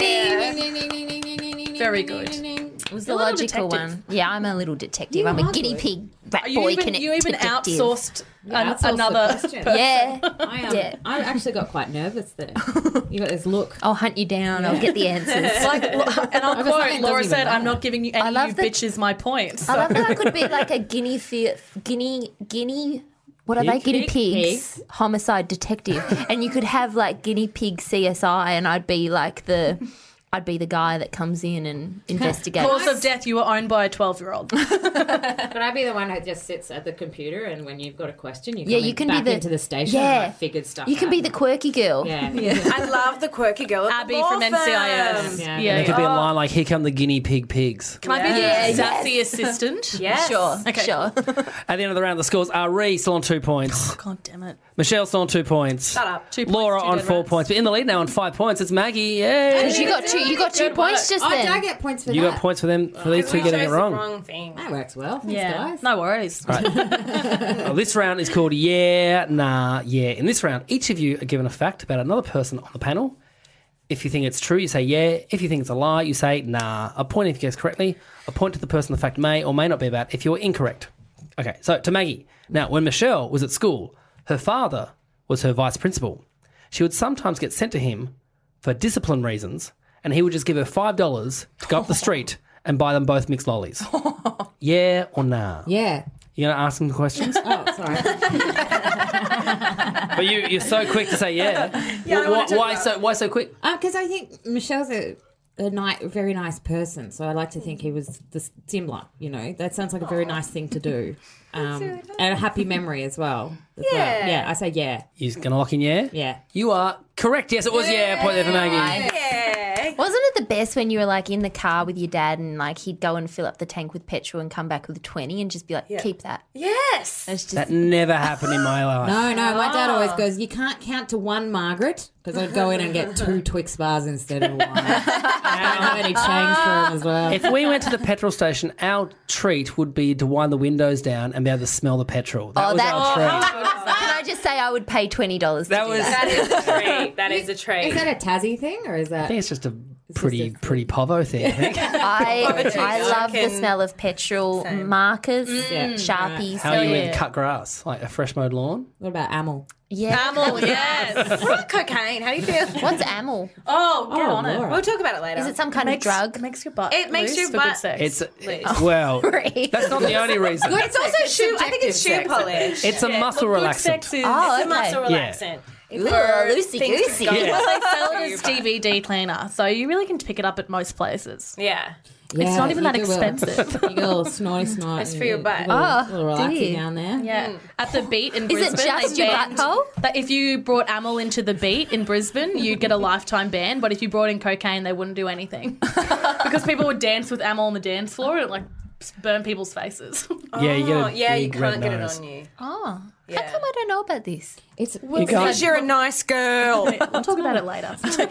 Maggie. Very good. It was the You're a little logical detective. one. Yeah, I'm a little detective. You I'm a are guinea good. pig rat You boy even, connect you even detective. outsourced an- Outsourced the another question. person. Yeah. I am. Yeah. I actually got quite nervous there. You got this look. I'll hunt you down. I'll get the answers. Like, and I'll something quote, doesn't Laura even said, matter. I'm not giving you any I of love you that- bitches my points. I love that I could be like a guinea fi- guinea guinea. What are they? Pig? Guinea Pig? pigs, homicide detective, and you could have like guinea pig C S I, and I'd be like the, I'd be the guy that comes in and investigates. Cause of death, you were owned by a twelve-year-old. Could I be the one who just sits at the computer and when you've got a question, you Yeah, come you in- can back be the into the station yeah. and like, figured stuff You can out. be the quirky girl. Yeah. I love the quirky girl. at the Abby law from N C I S. firm. Yeah. Yeah. There could be a line like, "Here come the guinea pig pigs." Can I be Yeah, the sassy assistant? Yes. Sure, Okay. sure. At the end of the round, the scores are Ree still on two points, God damn it. Michelle still on two points, Shut up. Two points, Laura two on dead four rats. points, but in the lead now on five points. It's Maggie. Yay! Because you got two, you got two Good points work. just Oh, then. did I get points for You that? got points for them for these two We getting it chose the wrong. wrong thing. That works well. Thanks, Yeah. guys. No worries. Well, this round is called Yeah, Nah, Yeah. In this round, each of you are given a fact about another person on the panel. If you think it's true, you say yeah. If you think it's a lie, you say nah. A point if you guess correctly. A point to the person the fact may or may not be about if you're incorrect. Okay, so to Maggie. Now, when Michelle was at school, her father was her vice principal. She would sometimes get sent to him for discipline reasons, and he would just give her five dollars to go up the street and buy them both mixed lollies. Yeah or nah? Yeah. You're going to ask them the questions? Oh, sorry. But you, you're so quick to say yeah. Yeah, I why, wanna talk why about- so? Why so quick? Because I think Michelle's a, a ni- very nice person, so I like to think he was the similar. You know, that sounds like a very nice thing to do, um, and a happy memory as well. as well. Yeah. yeah. I say yeah, You're going to lock in yeah? yeah. You are correct. Yes, it was yeah. Point there for Maggie. Yeah. Wasn't it the best when you were like in the car with your dad and like he'd go and fill up the tank with petrol and come back with a twenty and just be like, keep that. Yes. It's just That never happened in my life. No, no. My dad always goes, "You can't count to one, Margaret," because I'd go in and get two Twix bars instead of one. I don't have any change for him as well. If we went to the petrol station, our treat would be to wind the windows down and be able to smell the petrol. That Oh, was that- our treat. Can I just say I would pay twenty dollars? That to was. do that. That is a treat. That is a treat. Is that a Tassie thing or is I that? think it's just a pretty, just a- pretty povo thing. I think. I I love the Chicken. smell of petrol markers, Yeah. sharpies. How are you yeah. with cut grass, like a fresh mowed lawn? What about Amel? Yeah. Amel, yes. What about cocaine? How do you feel? What's amel? Oh, get Oh, on it. Laura. We'll talk about it later. Is it some kind Makes, of drug? It makes your butt. It makes loose your for butt- good sex. It's, it's well, Right. that's not the only reason. It's also shoe. I think it's shoe sex. polish. It's a muscle Good relaxant. sex is Oh, It's a okay. muscle Yeah. relaxant. Ooh, loosey goosey. Yeah. Well, they sell it as D V D cleaner, so you really can pick it up at most places. Yeah. Yeah, not even you that do well. expensive. You get a little snorty snort. It's and for your you- butt. A little, Oh, little relaxing dear. down there. Yeah, at the beat in Is it Brisbane, just they your banned butthole? that if you brought Amel into the beat in Brisbane, you'd get a lifetime ban. But if you brought in cocaine, they wouldn't do anything because people would dance with Amel on the dance floor and it like burn people's faces. Yeah, you get Oh, a yeah, you big red can't get it nose. on you. Oh, Yeah. how come I don't know about this? It's You Because can't, you're a nice girl. We'll talk about it later.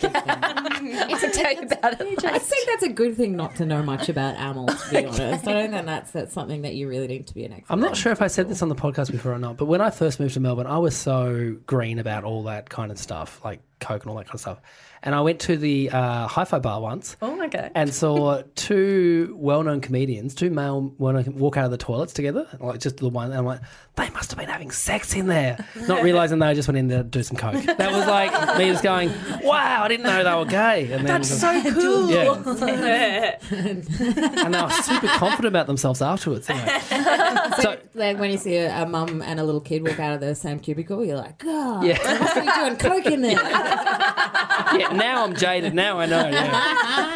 It's tell you about it. I think that's a good thing not to know much about Amel, to be honest. I don't think that's, that's something that you really need to be an expert. I'm not sure if I said this on the podcast before or not, but when I first moved to Melbourne, I was so green about all that kind of stuff, like Coke and all that kind of stuff. And I went to the uh, Hi-Fi bar once Oh, okay. and saw two well-known comedians, two male well-known, walk out of the toilets together, like just the one. And I'm like, they must have been having sex in there, not realising they just went in there to do some Coke. That was like me just going, wow, I didn't know they were gay. And then, That's so cool. yeah. And they were super confident about themselves afterwards. Anyway. So, Like when you see a, a mum and a little kid walk out of the same cubicle, you're like, God, Yeah. they must be doing coke in there. yeah, now I'm jaded. Now I know. Yeah.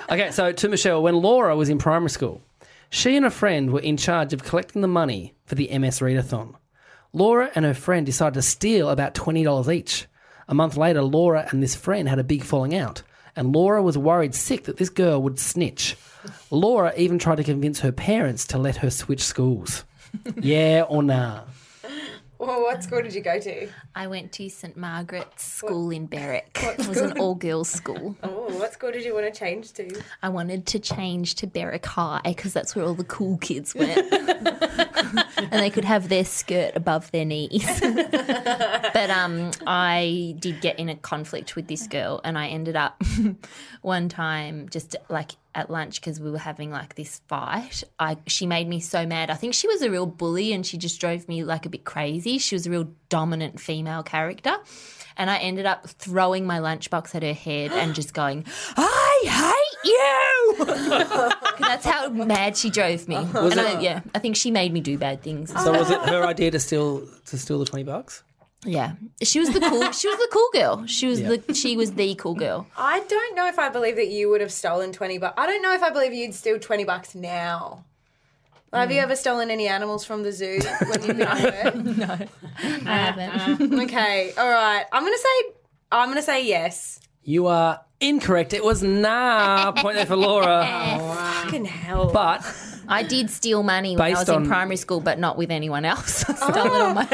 Okay, so to Michelle, when Laura was in primary school, she and a friend were in charge of collecting the money for the M S Readathon. Laura and her friend decided to steal about twenty dollars each. A month later, Laura and this friend had a big falling out, and Laura was worried sick that this girl would snitch. Laura even tried to convince her parents to let her switch schools. Yeah or nah? Well, what school did you go to? I went to St Margaret's School in Berwick. It was an all-girls school. Oh, what school did you want to change to? I wanted to change to Berwick High because that's where all the cool kids went. And they could have their skirt above their knees. But um, I did get in a conflict with this girl, and I ended up one time just like at lunch because we were having like this fight. I she made me so mad. I think she was a real bully and she just drove me like a bit crazy. She was a real dominant female character. And I ended up throwing my lunchbox at her head and just going, I hate you! 'Cause that's how mad she drove me. Was and it- I, yeah, I think she made me do bad things. So was it her idea to steal to steal the twenty bucks? Yeah, she was the cool. She was the cool girl. She was Yeah. the. She was the cool girl. I don't know if I believe that you would have stolen twenty bucks. I don't know if I believe you'd steal twenty bucks now. Have you ever stolen any animals from the zoo when you've been at work? No, I haven't. Okay, all right. I'm gonna say. I'm gonna say yes. You are incorrect. It was nah. Point there for Laura. Fucking hell. But I did steal money when I Based was on- in primary school, but not with anyone else. I stole it on my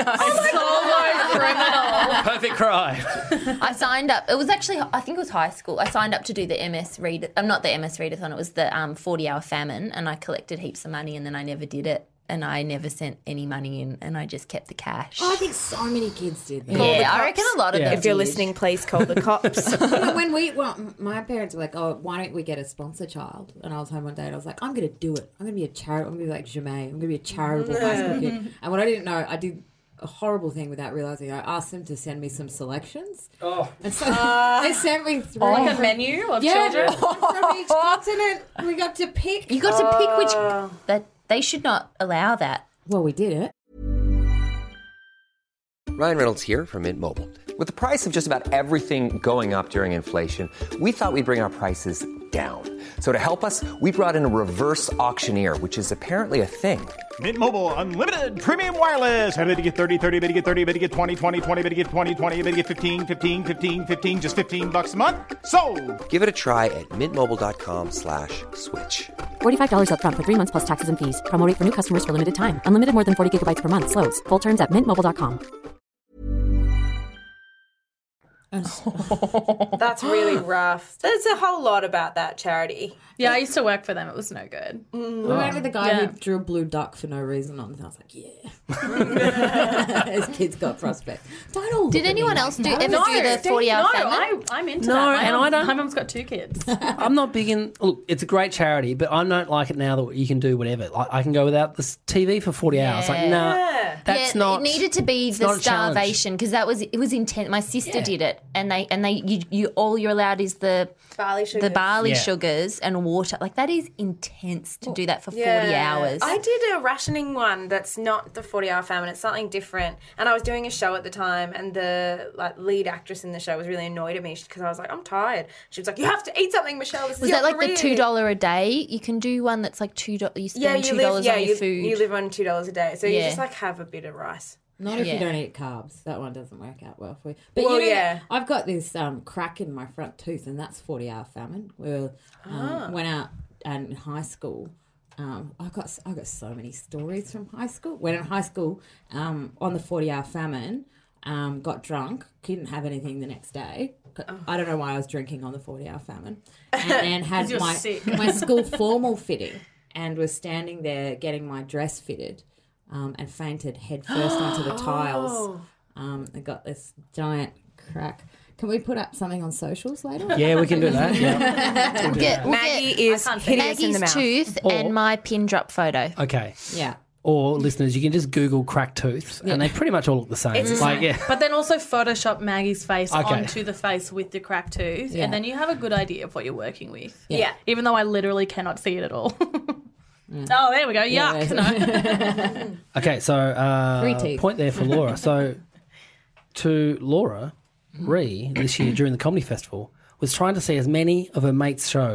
own. perfect cry. I signed up. It was actually, I think it was high school. I signed up to do the M S read. I'm not the M S readathon. It was the um, forty hour famine, and I collected heaps of money, and then I never did it, and I never sent any money in, and I just kept the cash. Oh, I think so many kids did that. yeah, I reckon a lot of Yeah. them. If you're did. listening, please call the cops. You know, when we, well, my parents were like, "Oh, why don't we get a sponsor child?" And I was home one day, and I was like, "I'm going to do it. I'm going to be a charity. I'm going to be like Jemaine. I'm going to be a charitable high school kid." And what I didn't know, I did a horrible thing without realizing. I asked them to send me some selections. Oh. And so they sent me three. Like a from- menu of yeah, children. from each continent. We got to pick. You got to pick which. That they should not allow that. Well, we did it. Ryan Reynolds here from Mint Mobile. With the price of just about everything going up during inflation, we thought we'd bring our prices down. So to help us, we brought in a reverse auctioneer, which is apparently a thing. Mint Mobile Unlimited Premium Wireless. How to get thirty, thirty, how to get thirty, how to get twenty, twenty, twenty, how to get twenty, twenty, how to get fifteen, fifteen, fifteen, fifteen, just fifteen bucks a month? Sold! Give it a try at mintmobile.com slash switch. forty-five dollars up front for three months plus taxes and fees. Promo rate for new customers for limited time. Unlimited more than forty gigabytes per month. Slows full terms at mint mobile dot com. That's really rough. There's a whole lot about that charity. Yeah, I used to work for them. It was no good. We went with the guy Yeah. who drew a blue duck for no reason on. I was like, yeah. His kids got prospects. Don't all Did look at anyone me else like do that. ever do the forty hour No, famine? I, I'm into No, that. My and mum- I don't- My mum's got two kids. I'm not big in. Look, it's a great charity, but I don't like it now that you can do whatever. Like I can go without this T V for forty hours. Like, nah, that's yeah, not. It needed to be the not a challenge. starvation because that was it was intense. My sister Yeah. did it, and they and they you, you all you're allowed is the Barley sugar. the barley Yeah. sugars and water. Like that is intense to do that for forty Yeah. hours. I did a rationing one that's not the forty hour famine. It's something different. And I was doing a show at the time, and the like lead actress in the show was really annoyed at me because I was like, I'm tired. She was like, you have to eat something, Michelle. This was is your that like the career." two dollar a day? You can do one that's like two dollars. You spend Yeah, you two live. dollars Yeah, on you, your food. you live on two dollars a day, so you Yeah. just like have a bit of rice. Not if Yeah. you don't eat carbs. That one doesn't work out well for you. But Well, you know, yeah. I've got this um, crack in my front tooth, and that's forty hour famine. We were, um, went out and in high school. Um, I got I got so many stories from high school. Went in high school um, on the forty hour famine. Um, got drunk. Couldn't have anything the next day. I don't know why I was drinking on the forty hour famine. And then had 'Cause you're my sick. my school formal fitting, and was standing there getting my dress fitted. Um, and fainted head first onto the tiles. Um, I got this giant crack. Can we put up something on socials later? Yeah, we can do that. Yeah. We'll get, we'll Maggie get is can't think. hideous in the Maggie's mouth. tooth and my pin drop photo. Okay. Yeah. Or listeners, you can just Google crack tooth, and they pretty much all look the same. It's the like, yeah. But then also Photoshop Maggie's face Okay. onto the face with the cracked tooth, Yeah. and then you have a good idea of what you're working with. Yeah. Even though I literally cannot see it at all. Oh, there we go. Yuck. Yeah, No. Okay, so uh, Three teeth. point there for Laura. So to Laura, Ree, this year during the comedy festival, was trying to see as many of her mates' shows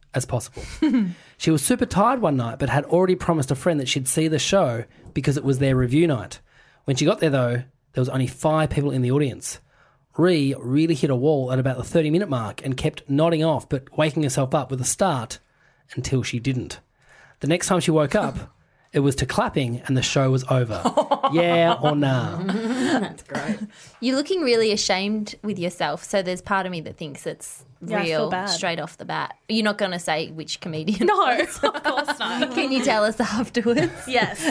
as possible. She was super tired one night, but had already promised a friend that she'd see the show because it was their review night. When she got there, though, there was only five people in the audience. Ree really hit a wall at about the thirty-minute mark and kept nodding off but waking herself up with a start until she didn't. The next time she woke up, it was to clapping and the show was over. Yeah or nah? That's great. You're looking really ashamed with yourself, so there's part of me that thinks it's Yeah, I feel real bad. straight off the bat. You're not going to say which comedian. No, of course not. Can you tell us afterwards? Yes.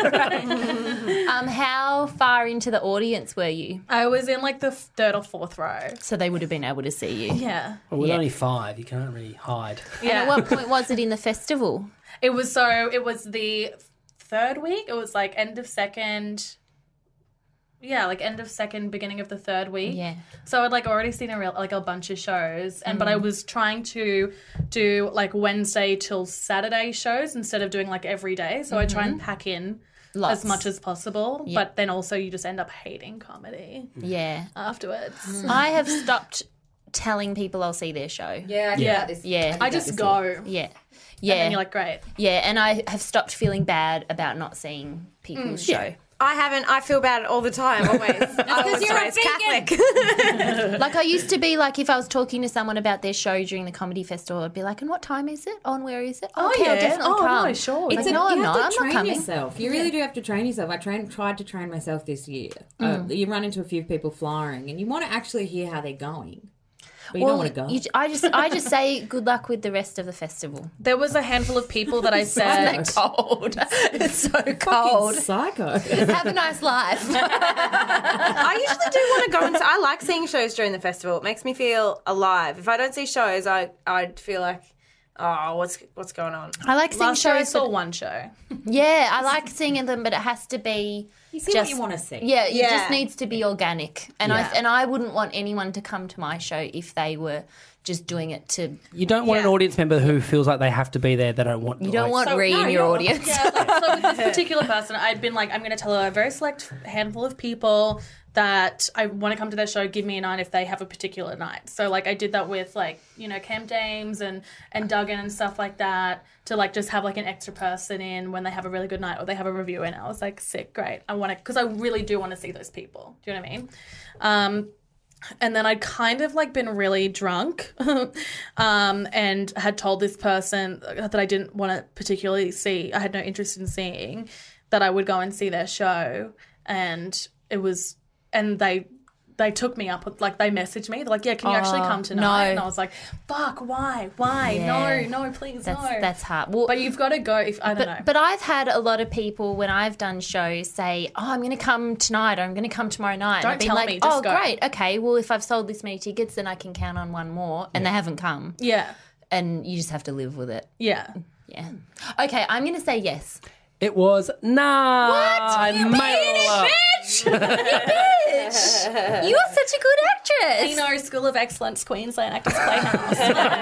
Um, how far into the audience were you? I was in like the third or fourth row. So they would have been able to see you. Yeah. Well, with Yeah. only five, you can't really hide. And at what point was it in the festival? It was so, it was the third week. It was like end of second. Yeah, like end of second, beginning of the third week. Yeah. So I'd like already seen a real like a bunch of shows, and but I Mm. was trying to do like Wednesday till Saturday shows instead of doing like every day. So I try and pack in Lots. as much as possible. Yeah. But then also you just end up hating comedy Yeah. afterwards. I have stopped telling people I'll see their show. Yeah, I Yeah. yeah. This, Yeah. I just go. Yeah. And Yeah. then you're like, great. yeah. And I have stopped feeling bad about not seeing people's show. I haven't. I feel bad all the time, always. I was you're a raised vegan. Catholic. Like I used to be like, if I was talking to someone about their show during the comedy festival, I'd be like, and what time is it? Oh, and where is it? Oh, okay, I'll yeah. definitely Oh, come. no, sure. It's It's like, a, no, I'm you have not. to I'm train not coming. yourself. You really do have to train yourself. I trained, tried to train myself this year. Uh, you run into a few people flying, and you want to actually hear how they're going, but you Well, don't want to go. you, I just, I just say good luck with the rest of the festival. There was a handful of people that I said, Cold. It's so Fucking cold. psycho. Have a nice life. I usually do want to go and I like seeing shows during the festival. It makes me feel alive. If I don't see shows, I I'd feel like, oh, what's what's going on? I like seeing last year I shows. saw But, one show. yeah, I like seeing them, but it has to be. You see just, what you want to see. Yeah, it Yeah. just needs to be organic. And Yeah. I and I wouldn't want anyone to come to my show if they were just doing it to. You don't want an Yeah. audience member who feels like they have to be there. They don't want. You don't like, want So- Ree no, in your you're- audience. Yeah, like, so with this particular person, I'd been like, I'm going to tell a very select handful of people that I want to come to their show, give me a night if they have a particular night. So, like, I did that with, like, you know, Camp Dames and, and Duggan and stuff like that to, like, just have, like, an extra person in when they have a really good night or they have a review in. I was like, sick, great. I want to, because I really do want to see those people. Do you know what I mean? Um, and then I'd kind of like been really drunk um, and had told this person that I didn't want to particularly see, I had no interest in seeing, that I would go and see their show. And it was, and they they took me up, like they messaged me. They're like, yeah, can you actually Oh, come tonight? no. And I was like, fuck, why? Why? Yeah. No, no, please, That's no. that's hard. Well, But you've got to go if, I don't know. But, but I've had a lot of people when I've done shows say, oh, I'm going to come tonight or I'm going to come tomorrow night. Don't and I've been tell like, me, just oh, go. great. Okay, well, if I've sold this many tickets, then I can count on one more. And they haven't come. yeah, And you just have to live with it. yeah. Yeah. Okay, I'm going to say yes. It was nah. I You made it all up. bitch! You bitch! You are such a good actress. You know, School of Excellence, Queensland Actors Playhouse.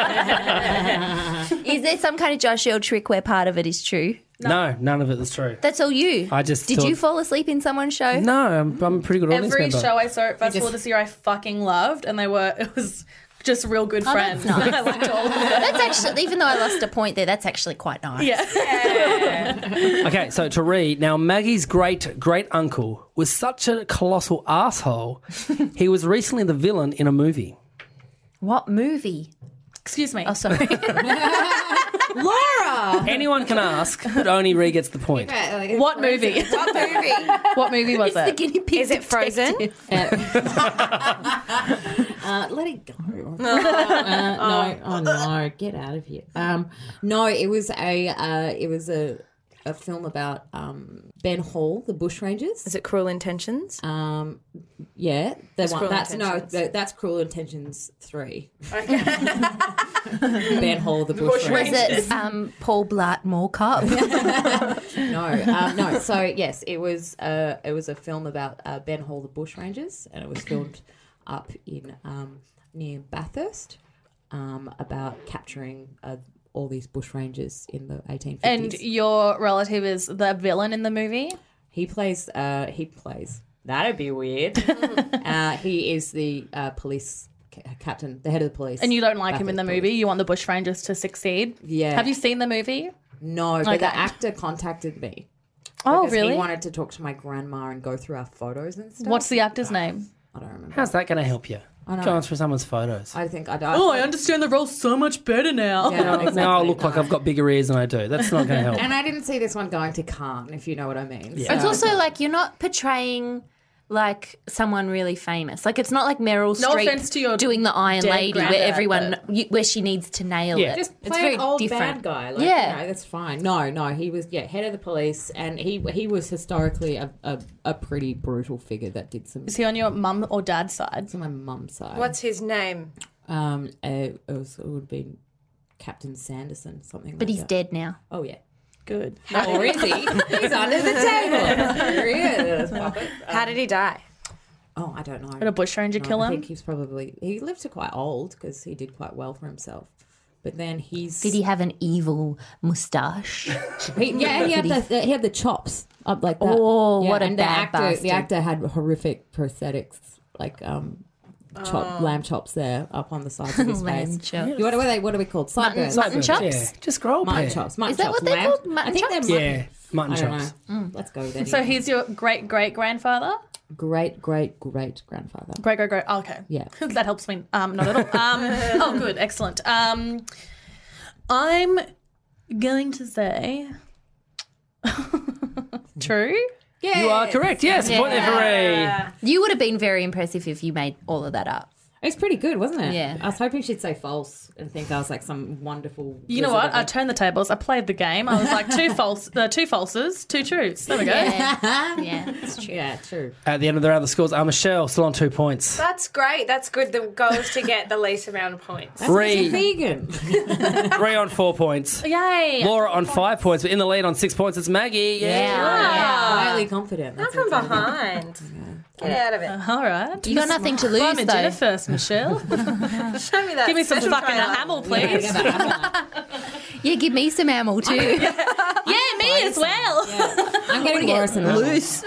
Is there some kind of Josh Earl trick where part of it is true? No, none of it is true. That's all you. I just Did thought- you fall asleep in someone's show? No, I'm, I'm a pretty good audience Every member. show I saw at Festival this year I fucking loved, and they were, it was just real good Oh, friends. that's nice. I liked all of them. That's actually, even though I lost a point there, that's actually quite nice. Yeah. Okay, so to read, now Maggie's great great uncle was such a colossal asshole. He was recently the villain in a movie. What movie? Excuse me. Oh, sorry. Laura! Anyone can ask, but only Ree gets the point. What movie? What movie? What movie was the it? guinea pig. Is it Frozen? Uh, let it go. Uh, no, oh no, get out of here. Um, no, it was a uh, it was a a film about um, Ben Hall, the Bushrangers. Is it Cruel Intentions? Um, yeah, the one, Cruel that's no, Intentions. the, that's Cruel Intentions three. Ben Hall, the Bushrangers. Was it um, Paul Blart Mall Cop? No, um, no. So yes, it was. Uh, it was a film about uh, Ben Hall, the Bushrangers, and it was filmed up in um, near Bathurst, um, about capturing uh, all these bushrangers in the eighteen And fifties. your relative is the villain in the movie? He plays. Uh, he plays. That'd be weird. uh, he is the uh, police ca- captain, the head of the police. And you don't like him in the Bathurst movie? You want the Bushrangers to succeed? Yeah. Have you seen the movie? No, but Okay. the actor contacted me. Oh, because really? He wanted to talk to my grandma and go through our photos and stuff. What's the actor's name? I don't remember. How's that going to help you? I know. Going through someone's photos. I think I. I Oh, I understand the role so much better now. Yeah, exactly. Now I look like I've got bigger ears than I do. That's not going to help. And I didn't see this one going to Cannes, if you know what I mean. Yeah. It's also like you're not portraying like someone really famous. Like it's not like Meryl No Streep offense to your doing the Iron dead Lady where granddad, everyone but- you, where she needs to nail Yeah. it. Just it's play very an old different. bad guy. Like, yeah, you know, that's fine. No, no, he was yeah head of the police, and he he was historically a, a, a pretty brutal figure that did some. Is he on your mum or dad's side? It's on my mum's side. What's his name? Um, uh, it, was, it would be Captain Sanderson, something. but like he's that. dead now. Oh yeah. Good. Or is he? He's under the table. Here he is. Puppet. How did he die? Oh, I don't know. Did a bushranger No, kill I him? think he's probably he lived to quite old because he did quite well for himself. But then he's Did he have an evil moustache? He, yeah, he had the he had the chops up like that. Oh, Yeah, what a and bad the actor, bastard. The actor had horrific prosthetics, like um, chop, lamb chops there up on the sides of his Lamb face. chops. What, are they? What are we called? Mutton, Sideburns. mutton chops? Yeah, just grow up Mutton hair. chops. Mutton Is that chops. what they're lamb. called? Mutton I think chops? they're Yeah, mutton I don't chops. know. Let's go with that. So he's your great great grandfather? great great great grandfather. Great great great. Okay. Yeah. that helps me. Um, not at all. Um, oh, good, excellent. Um, I'm going to say true. Yeah, You are correct. Yes, point there for Ray. You would have been very impressive if you made all of that up. It's pretty good, wasn't it? Yeah. I was hoping she'd say false and think I was like some wonderful. You know wizard what? of I a- turned the tables. I played the game. I was like two false, uh, two falses, two truths. There we go. Yeah, yeah, it's true. Yeah, true. At the end of the round, the scores are Michelle still on two points. That's great. That's good. The goal is to get the least amount of points. That's Ray, vegan. Ray on four points. Yay! Laura on five points, but in the lead on six points, it's Maggie. Yeah. Highly confident. Not That's from what's behind. Get out of it. All right. You got nothing to lose, Buy me though. dinner first, Michelle. Show me that. Give me some special fucking trailer. Hamel, please. Yeah, get that. Yeah, give me some ammo too. Yeah, me as well. I'm getting Laura some Loose.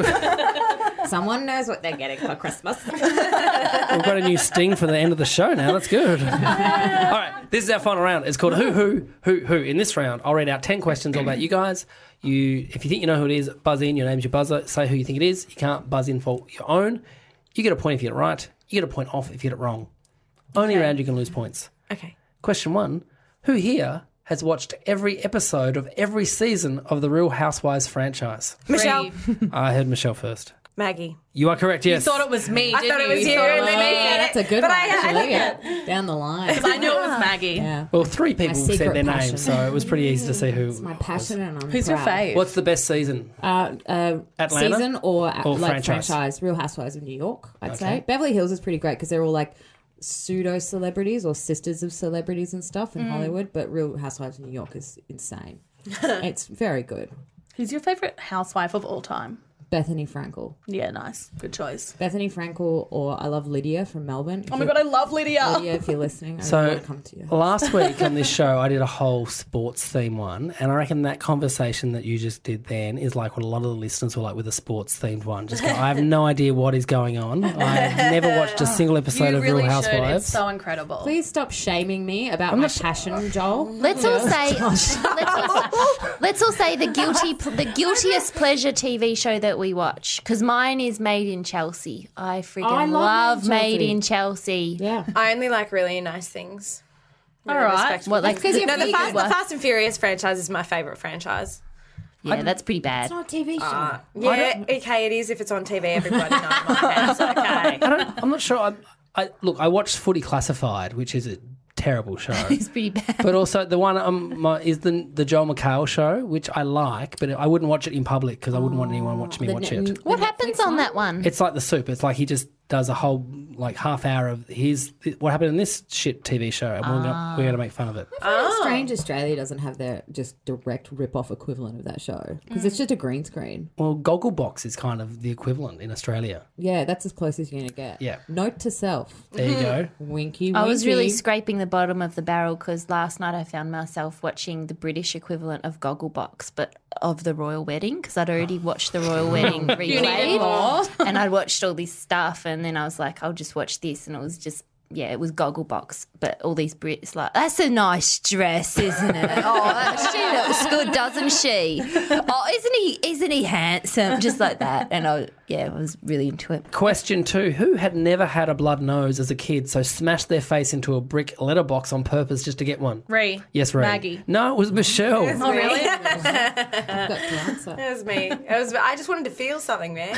Someone knows what they're getting for Christmas. We've got a new sting for the end of the show now. That's good. All right, this is our final round. It's called Who, Who, Who, Who. In this round, I'll read out ten questions all about you guys. You, if you think you know who it is, buzz in. Your name's your buzzer. Say who you think it is. You can't buzz in for your own. You get a point if you get it right. You get a point off if you get it wrong. Only round you can lose points. Okay. Question one. Who here has watched every episode of every season of the Real Housewives franchise? Michelle. I heard Michelle first. Maggie. You are correct, yes. You thought it was me, I didn't thought it you? was you. thought it and was then me. you Yeah, said that's it. a good but one, I, I actually. think Yeah. Down the line. I knew it was Maggie. Yeah. Well, three people said secret their passion. names, so it was pretty easy to see who. It's my passion and I'm Who's your proud. fave? What's the best season? Uh, uh, Atlanta? season or, uh, Or like franchise? franchise? Real Housewives of New York, I'd Okay. say. Beverly Hills is pretty great because they're all like pseudo celebrities or sisters of celebrities and stuff in Hollywood. But Real Housewives of New York is insane. It's very good. Who's your favourite housewife of all time? Bethany Frankel. Yeah, nice. Good choice. Bethany Frankel, or I love Lydia from Melbourne. Oh my god, I love Lydia. Lydia, if you're listening, I So really want to come to you. last week on this show, I did a whole sports theme one, and I reckon that conversation that you just did then is like what a lot of the listeners were like with a sports themed one. Just go, I have no idea what is going on. I have never watched a single episode You of really Real should. It's Housewives. so incredible. Please stop shaming me about my passion, Joel. Let's all say, let's all, let's all say the guilty, the guiltiest pleasure T V show that we watch, because mine is Made in Chelsea. I freaking I love love Made in Made Chelsea. in Chelsea. Yeah. I only like really nice things. All Really right. respectable What, like- things. Because you're no, the vegan. Fast, the Fast and Furious franchise is my favourite franchise. Yeah, that's pretty bad. It's not a T V show. Yeah, okay, it is if it's on T V. Everybody knows my house. Okay. I don't, I'm not sure. I, I look. I watched Footy Classified, which is a terrible show. It's pretty bad. But also the one um, my, is the the Joel McHale show, which I like, but I wouldn't watch it in public because I wouldn't want anyone watching me The watch ne- it. What happens on that one? It's like the soup. It's like he just does a whole like half hour of his what happened in this shit T V show, and we're gonna, we're going to make fun of it. It's strange Australia doesn't have their just direct rip-off equivalent of that show because it's just a green screen. Well, Gogglebox is kind of the equivalent in Australia. Yeah, that's as close as you're going to get. Yeah. Note to self. There you go. Winky, winky. I was really scraping the bottom of the barrel because last night I found myself watching the British equivalent of Gogglebox, but of the Royal Wedding, because I'd already watched the Royal Wedding replayed, and I'd watched all this stuff, and then I was like, I'll just watch this, and it was just yeah, it was Gogglebox. But all these Brits like, that's a nice dress, isn't it? Oh, that, she looks good, doesn't she? Oh, isn't he? Isn't he handsome? Just like that. And I, yeah, I was really into it. Question two: who had never had a blood nose as a kid, so smashed their face into a brick letterbox on purpose just to get one? Ree. Yes, Ree. Maggie. No, it was Michelle. Oh, really? I've got to answer. It was me. It was. I just wanted to feel something, man.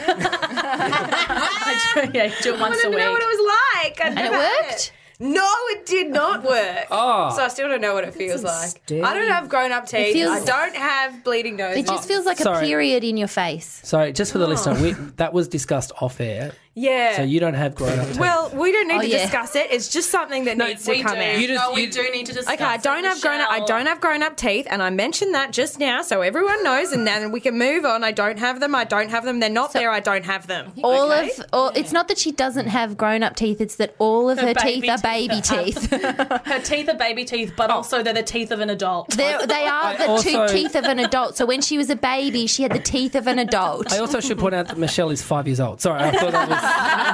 I do, yeah, do it I once wanted a to week. know what it was like. I'd And it never had worked? it. No, it did not work. Oh. So I still don't know what it feels like. dirty- I don't have grown-up teeth. feels- I don't have bleeding noses. It just feels like sorry. a period in your face. Sorry, just for the listener, we, that was discussed off air. Yeah. So you don't have grown up teeth. Well, we don't need Oh, to yeah. discuss it. It's just something that needs to we come do. out. You just- no, we you- do need to discuss. Okay, I don't it, have grown up. I Michelle. don't have grown up teeth, and I mentioned that just now, so everyone knows, and then we can move on. I don't have them. I don't have them. They're not there. I don't have them. All Okay? of, all, it's not that she doesn't have grown-up teeth. It's that all of her, Her teeth baby are teeth baby are- teeth. Her teeth are baby teeth, but also they're the teeth of an adult. They're, they are I the also- two teeth of an adult. So when she was a baby, she had the teeth of an adult. I also should point out that Michelle is five years old. Sorry, I thought that was.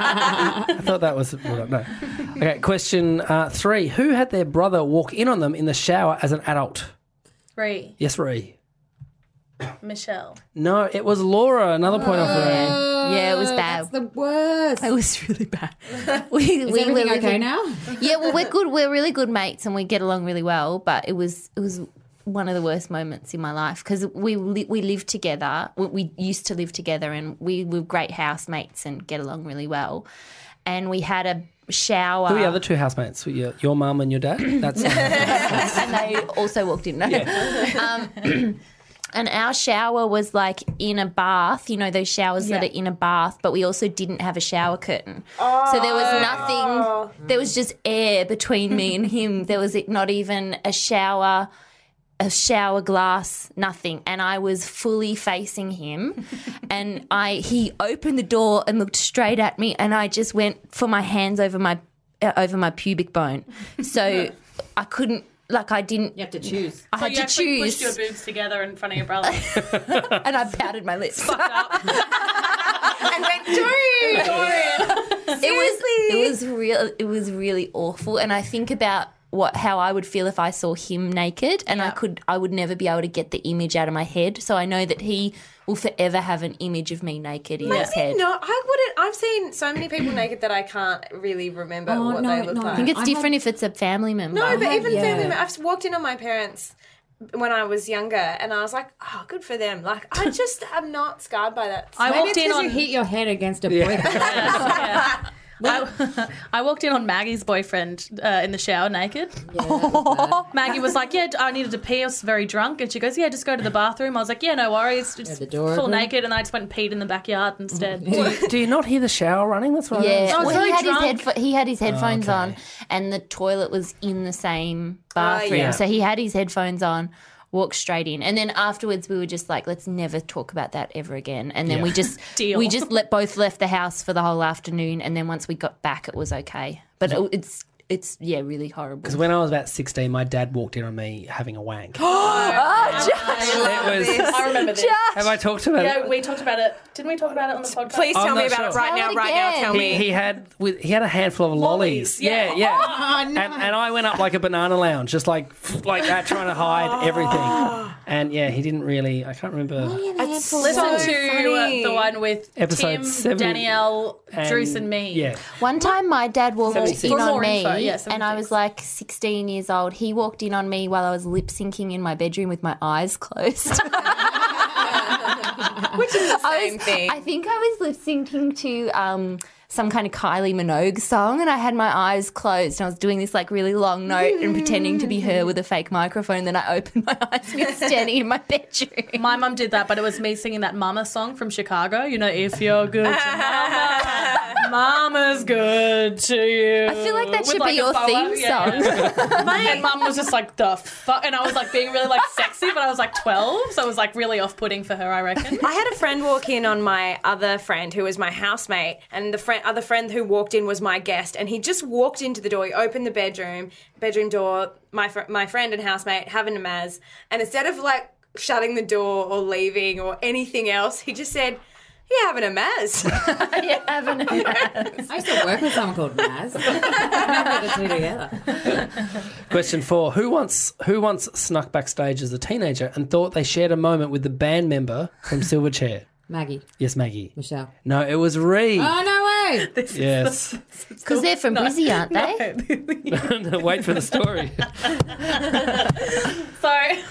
I thought that was. Well, no. Okay, question uh, three: who had their brother walk in on them in the shower as an adult? Ree. Yes, Ree. Michelle. No, it was Laura. Another point off Ree. Yeah, it was bad. That's the worst. It was really bad. We, Is we everything were okay living- now? Yeah, well, we're good. We're really good mates, and we get along really well. But it was it was one of the worst moments in my life because we li- we lived together. We, we used to live together, and we were great housemates and get along really well. And we had a shower. Who are the other two housemates? Your, your mum and your dad? That's uh, and they also walked in. No. Um, and our shower was like in a bath, you know, those showers that Yeah. are in a bath, but we also didn't have a shower curtain. So there was nothing, there was just air between me and him. There was not even a shower, a shower glass, nothing. And I was fully facing him. And I he opened the door and looked straight at me, and I just went for my hands over my uh, over my pubic bone. So I couldn't, like I didn't. You have to choose. I So had you to actually choose, pushed your boobs together in front of your brother. and I pouted my lips. Fucked up. And went, Dorian! It was it was real. It was really awful, and I think about what how I would feel if I saw him naked, and I could I would never be able to get the image out of my head. So I know that he will forever have an image of me naked in his head. No, I wouldn't. I've seen so many people naked that I can't really remember Oh, what no, they look no. like. I think it's I different if it's a family member. No, but even yeah. family members, I've walked in on my parents when I was younger, and I was like, oh, good for them. Like, I just am not scarred by that. I Maybe walked it's in 'cause on you hit your head against a brick. Yeah. I, I walked in on Maggie's boyfriend uh, in the shower naked. Maggie was like, yeah, I needed to pee. I was very drunk. And she goes, yeah, just go to the bathroom. I was like, yeah, no worries. Just the door full open. naked. And I just went and peed in the backyard instead. do, you, do you not hear the shower running? That's right. Yeah, I was well, very he had drunk. his headpho- he had his headphones okay. on, and the toilet was in the same bathroom. yeah. So he had his headphones on, walked straight in, and then afterwards we were just like, let's never talk about that ever again. And then Yeah. we just Deal. we just let both left the house for the whole afternoon, and then once we got back, it was okay. But it, it's it's yeah, really horrible. Because when I was about sixteen, my dad walked in on me having a wank. Oh, Josh! It was. I remember this. Have I talked about Yeah, it? we talked about it. Didn't we talk about it on the podcast? Please I'm tell me not about it sure. right now, Tell right now. again. Tell He, me. he had with he had a handful of lollies. Lollies, yeah. yeah, yeah. And, and I went up like a banana lounge, just like like that, trying to hide everything. And yeah, he didn't really. I can't remember. It's Listen so to funny. uh, the one with Episode Tim, seventy Danielle, Druce, and me. Yeah, One time my dad walked seventy-six. in on More me, info, yeah, and I was like sixteen years old. He walked in on me while I was lip syncing in my bedroom with my eyes closed. Which is the I same was- thing. I think I was lip syncing to um, some kind of Kylie Minogue song, and I had my eyes closed, and I was doing this like really long note and pretending to be her with a fake microphone. And then I opened my eyes and was standing in my bedroom. My mum did that, but it was me singing that Mama song from Chicago. You know, if you're good to Mama, Mama's good to you. I feel like that With, should like, be a your boa. theme Yeah. song. And Mum was just like, the fuck? And I was like being really like sexy, but I was like twelve, so it was like really off-putting for her, I reckon. I had a friend walk in on my other friend who was my housemate, and the friend, other friend who walked in was my guest, and he just walked into the door, he opened the bedroom, bedroom door, my fr- my friend and housemate having a maz, and instead of like shutting the door or leaving or anything else, he just said, You're having a Maz. You're having a Maz. I used to work with someone called Maz. Never the two together. Question four. Who once who once snuck backstage as a teenager and thought they shared a moment with the band member from Silverchair? Maggie. Yes, Maggie. Michelle. No, it was Ree. Oh, no way. This Yes. Because they're from Brizzy, aren't they? No, wait for the story. So,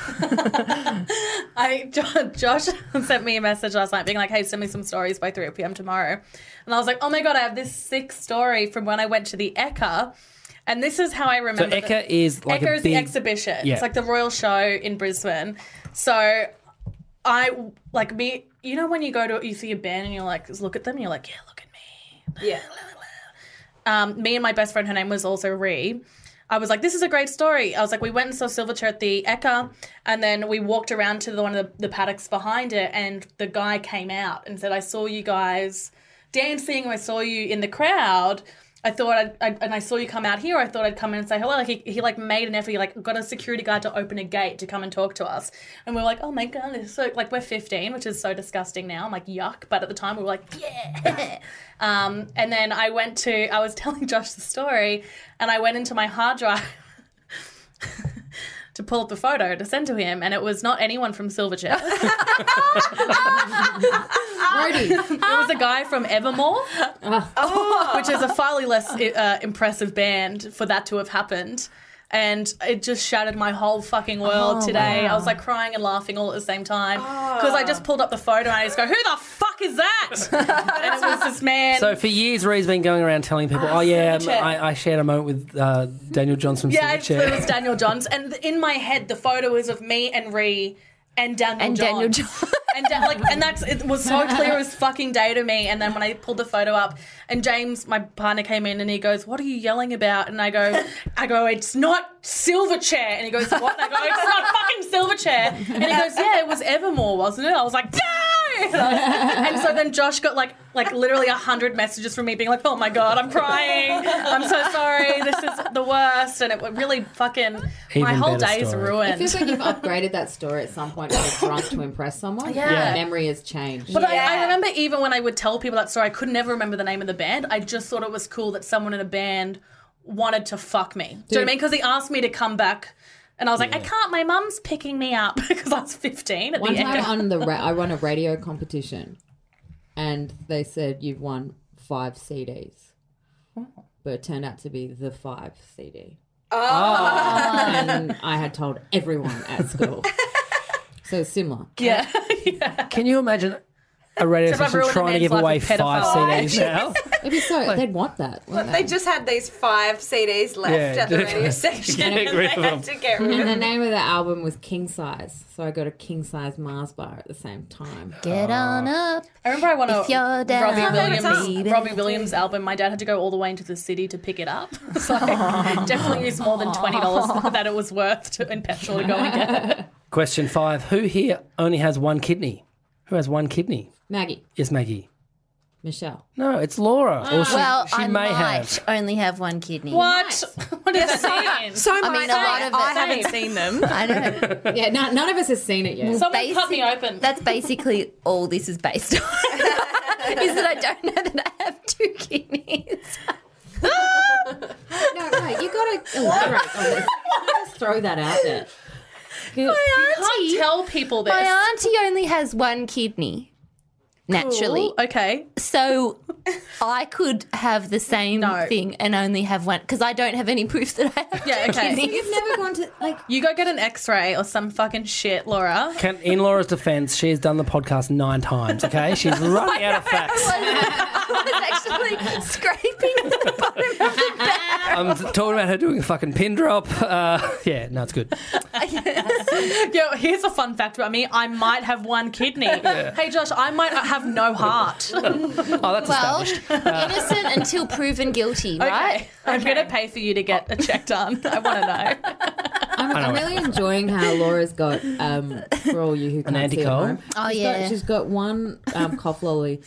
I Jo- Josh sent me a message last night being like, hey, send me some stories by three p.m. tomorrow. And I was like, oh my God, I have this sick story from when I went to the Ekka. And this is how I So remember. Ekka is like Ekka a is big... the exhibition. Yeah. It's like the royal show in Brisbane. So I, like me, you know when you go to, you see a band and you're like, look at them and you're like, yeah, look at me. Yeah. Um, me and my best friend, her name was also Ree. I was like, this is a great story. I was like, we went and saw Silverchair at the Ekka, and then we walked around to the, one of the, the paddocks behind it, and the guy came out and said, I saw you guys dancing. I saw you in the crowd. I thought I'd, I, and I saw you come out here. I thought I'd come in and say hello. Like he, he like made an effort. He like got a security guard to open a gate to come and talk to us. And we were like, oh my God, this is so, like we're fifteen, which is so disgusting now. I'm like, yuck. But at the time we were like, yeah. um, and then I went to, I was telling Josh the story, and I went into my hard drive to pull up the photo to send to him, and it was not anyone from Silverchair. It was a guy from Evermore, oh. which is a far less uh, impressive band for that to have happened. And it just shattered my whole fucking world Oh, today. wow. I was like crying and laughing all at the same time because I just pulled up the photo and I just go, who the fuck is that? And it was this man. So for years, Ree's been going around telling people, oh, yeah, Silverchair. I, I shared a moment with uh, Daniel Johnson from Yeah, it, Silverchair. it was Daniel Johns. And in my head, the photo is of me and Ree and Daniel And Johns. Daniel Johns. And da- like, and that's it was so clear as fucking day to me. And then when I pulled the photo up, and James, my partner, came in and he goes, "What are you yelling about?" And I go, "I go, it's not Silverchair." And he goes, "What?" And I go, "It's not fucking Silverchair." And he goes, "Yeah, it was Evermore, wasn't it?" I was like, "No!" And so then Josh got like like literally a hundred messages from me being like, "Oh my God, I'm crying. I'm so sorry. This is the worst." And it really fucking Even my whole better day's story. ruined. It feels like you've upgraded that story at some point when you're drunk to impress someone. Yeah. The memory has changed. But I, I remember even when I would tell people that story, I could never remember the name of the band. I just thought it was cool that someone in a band wanted to fuck me. Do you know what I mean? Because he asked me to come back, and I was like, I can't. My mum's picking me up because I was fifteen. At One the time end. on the ra- I won a radio competition, and they said you've won five C Ds, but it turned out to be the five C D. Oh. And I had told everyone at school. So similar. Yeah. Can you imagine a radio So if I station ruined a trying to man's give life away with five pedophiles. C Ds now? It'd be so they'd want that. Look, wouldn't they just had these five C Ds left Yeah, at the just radio station. get and rid they of had them. to get rid And of the them. name of the album was King Size, so I got a king size Mars bar at the same time. Get on up. I remember I won a If you're down, Robbie Williams baby. Robbie Williams album. My dad had to go all the way into the city to pick it up. So definitely used more than twenty dollars that it was worth to, in petrol to go and get it. Question five. Who here only has one kidney? Who has one kidney? Maggie, Yes, Maggie. Michelle. No, it's Laura. Or she, Well, she I may might have. only have one kidney. What? What does that mean? So I I mean, a lot of I it- haven't seen them. I know. Yeah, no, none of us has seen it yet. Someone cut me open. That's basically all this is based on. Is that I don't know that I have two kidneys. No, wait, you got to elaborate on this. Just throw that out there. My You can't auntie, tell people this. my auntie only has one kidney. Naturally. Cool. Okay. So I could have the same No. thing and only have one because I don't have any proof that I have Yeah, two okay. kidneys. You've never gone to, like, You go get an X-ray or some fucking shit, Laura. Can, in Laura's defence, she has done the podcast nine times, okay? She's running out of facts. I was actually scraping the bottom of the bag. I'm talking about her doing a fucking pin drop. Uh, yeah, no, it's good. Yo, here's a fun fact about me. I might have one kidney. Hey, Josh, I might have no heart. Oh, that's Well, established. innocent until proven guilty, right? Okay. I'm going to pay for you to get a check done. I want to know. I'm, I'm really enjoying how Laura's got, um, for all you who can't see at anti-cold? home, Oh, she's yeah. got, she's got one um, cough lolly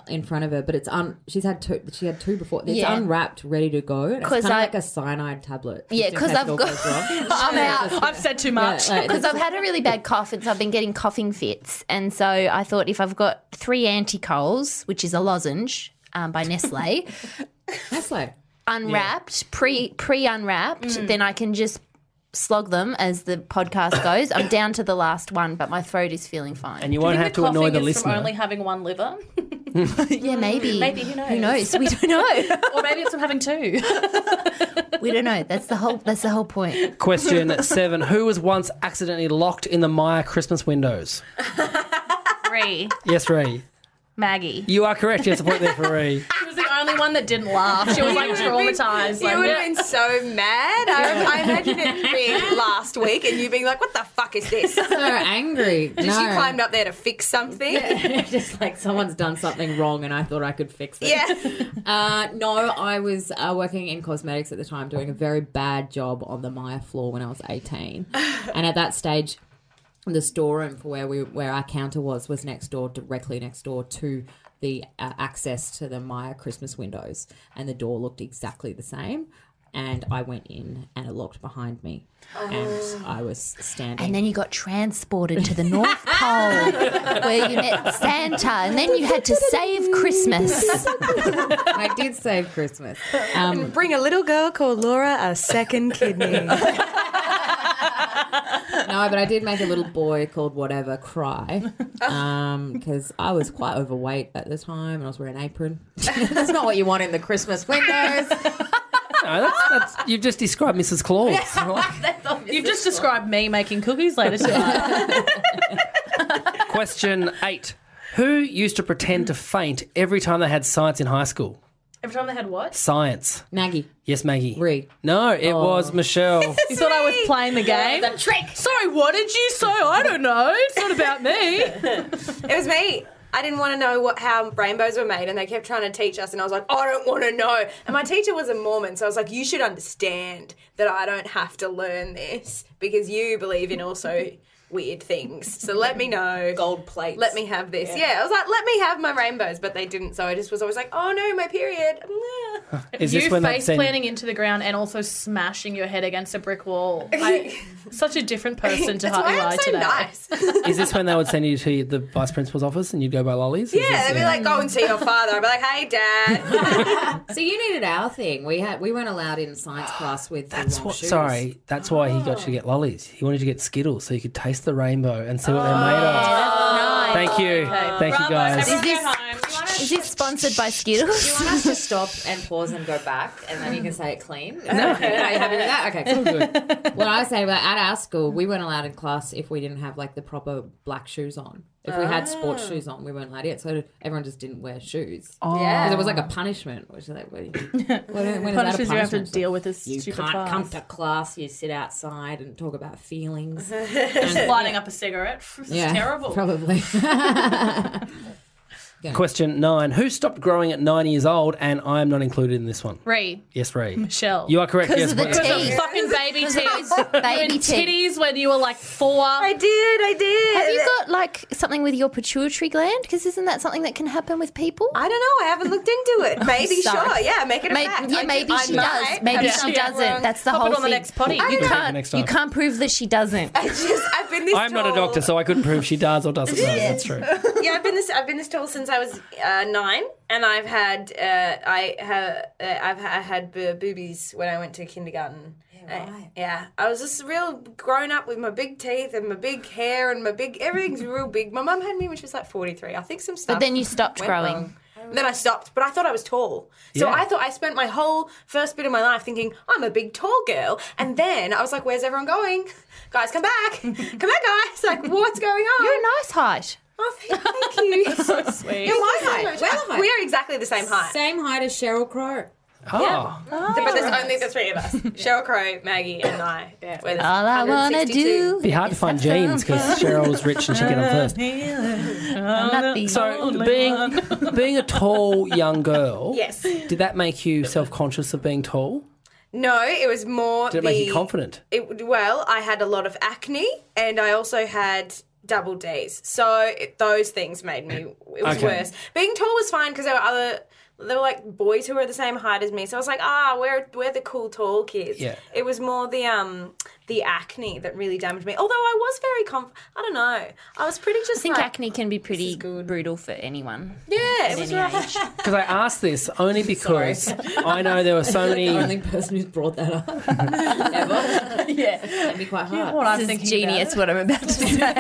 in front of her, but it's un. She's had two. She had two before. It's Yeah. unwrapped, ready to go. It's 'Cause kind of I- like a cyanide tablet. Yeah, just in 'cause case I've it all got- goes wrong. I'm out. I've said too much. Yeah, like, Because I've had a really bad cough and so I've been getting coughing fits. And so I thought if I've got three Anticols, which is a lozenge um, by Nestle, Nestle. unwrapped, pre pre unwrapped, then I can just slog them as the podcast goes. I'm down to the last one, but my throat is feeling fine. And you Do won't think have to annoy the coughing is from listener. only having one liver, yeah, maybe. Maybe, who knows? Who knows? We don't know. or maybe it's from having two. We don't know. That's the whole. That's the whole point. Question seven. Who was once accidentally locked in the Maya Christmas windows? Ree, Yes, Ree. Maggie. You are correct. Yes, a point there for Ree. She was the only one that didn't laugh. She was like traumatized. You Like, would yeah. have been so mad. I, I imagine it being last week and you being like, what the fuck is this? So angry. Did no. she climbed up there to fix something? Yeah, just like someone's done something wrong and I thought I could fix it. Yeah. Uh, no, I was uh, working in cosmetics at the time, doing a very bad job on the Maya floor when I was eighteen. And at that stage, the storeroom for where we where our counter was was next door, directly next door to the uh, access to the Maya Christmas windows, and the door looked exactly the same. And I went in, and it locked behind me, and I was standing. And then you got transported to the North Pole where you met Santa, and then you had to save Christmas. I did save Christmas. Um, Bring a little girl called Laura a second kidney. No, but I did make a little boy called whatever cry because I was quite overweight at the time and I was wearing an apron. That's not what you want in the Christmas windows. No, that's, that's, you've just described Missus Claus. You've just described me making cookies later tonight. Question eight. Who used to pretend to faint every time they had science in high school? Every time they had what? Science. Maggie. Yes, Maggie. Ree. No, it was Michelle. You thought I was playing the game? The trick. Sorry, what did you say? I don't know. It's not about me. It was me. I didn't want to know what how rainbows were made, and they kept trying to teach us, and I was like, I don't want to know. And my teacher was a Mormon, so I was like, you should understand that I don't have to learn this because you believe in also weird things. So let me know. Gold plates. Let me have this. Yeah. yeah, I was like, let me have my rainbows, but they didn't, so I just was always like, oh no, my period. Is you this when they face send... planting into the ground and also smashing your head against a brick wall. I, such a different person to That's how why you I'm are so today. nice. Is this when they would send you to the vice principal's office and you'd go buy lollies? Is Yeah, this- they'd be like, go and see your father. I'd be like, hey, Dad. So you needed our thing. We had we weren't allowed in science class with the That's wrong what. shoes. Sorry, that's why he got you to get lollies. He wanted you to get Skittles so you could taste the rainbow and see what they're made of. Nice. Thank you, thank you guys. Is this, is this sponsored by Skittles? Do you want us to stop and pause and go back, and then you can say it clean? No, no, you happy with that? Okay, cool. Good. What I say, like, at our school, we weren't allowed in class if we didn't have like the proper black shoes on. If we had sports shoes on, we weren't allowed yet. So everyone just didn't wear shoes. Oh. Yeah. Because it was like a punishment. Which is like, when, when, when is that a Punishes you have to punishment? deal with this You stupid can't class. come to class. You sit outside and talk about feelings. Just lighting up a cigarette. It's Yeah, terrible. probably. Question nine. Who stopped growing at nine years old? And I am not included in this one. Ray. Yes, Ray. Michelle. You are correct. Because Yes, of the but- Because teeth. of fucking baby titties. Baby You had teeth. titties when you were like four. I did, I did. Have you got like something with your pituitary gland? Because isn't that something that can happen with people? I don't know. I haven't looked into it. Maybe, sorry. sure. Yeah, make it a Maybe, fact. yeah, I maybe did- I she might does. Maybe have she got it doesn't. wrong. That's the Pop whole it on the thing. next potty. You We'll do it can't. next You time. can't prove that she doesn't. I just, I've been this I'm not a tall. doctor, so I couldn't prove she does or doesn't. No, that's true. Yeah, I've been this. I've been this tall since I was uh, nine, and I've had. Uh, I have. Uh, I've ha- I had b- boobies when I went to kindergarten. Yeah, right. yeah, I was just real grown up with my big teeth and my big hair and my big everything's real big. My mum had me when she was like forty-three. I think some stuff. But then you stopped went growing. wrong. And then I stopped, but I thought I was tall. So Yeah. I thought I spent my whole first bit of my life thinking, I'm a big tall girl. And then I was like, where's everyone going? Guys, come back. Come back, guys. Like, what's going on? You're a nice height. Oh, thank, thank you. So sweet. You're my so height. much. We're the height. We are exactly the same height. Same height as Sheryl Crow. Oh. But there's only the three of us. Sheryl Crow, Maggie, and I. Yeah. We're the All I wanna one hundred sixty-two. do. It'd be hard to find jeans because Cheryl's rich and she get them first. I'm not the So being being a tall young girl, Yes. did that make you self-conscious of being tall? No, it was more Did it the... make you confident? It, well, I had a lot of acne, and I also had double D's. So it, those things made me, it was Okay. worse. Being tall was fine because there were other, there were like boys who were the same height as me. So I was like, ah, we're, we're the cool tall kids. Yeah. It was more the um the acne that really damaged me. Although I was very conf- I don't know. I was pretty just I think like, acne can be pretty brutal for anyone. yeah, at it was any right. age. Because I asked this only because I know there were so The many. only person who's brought that up ever. Yeah. That'd be quite hard. What I'm This thinking is genius, what I'm about to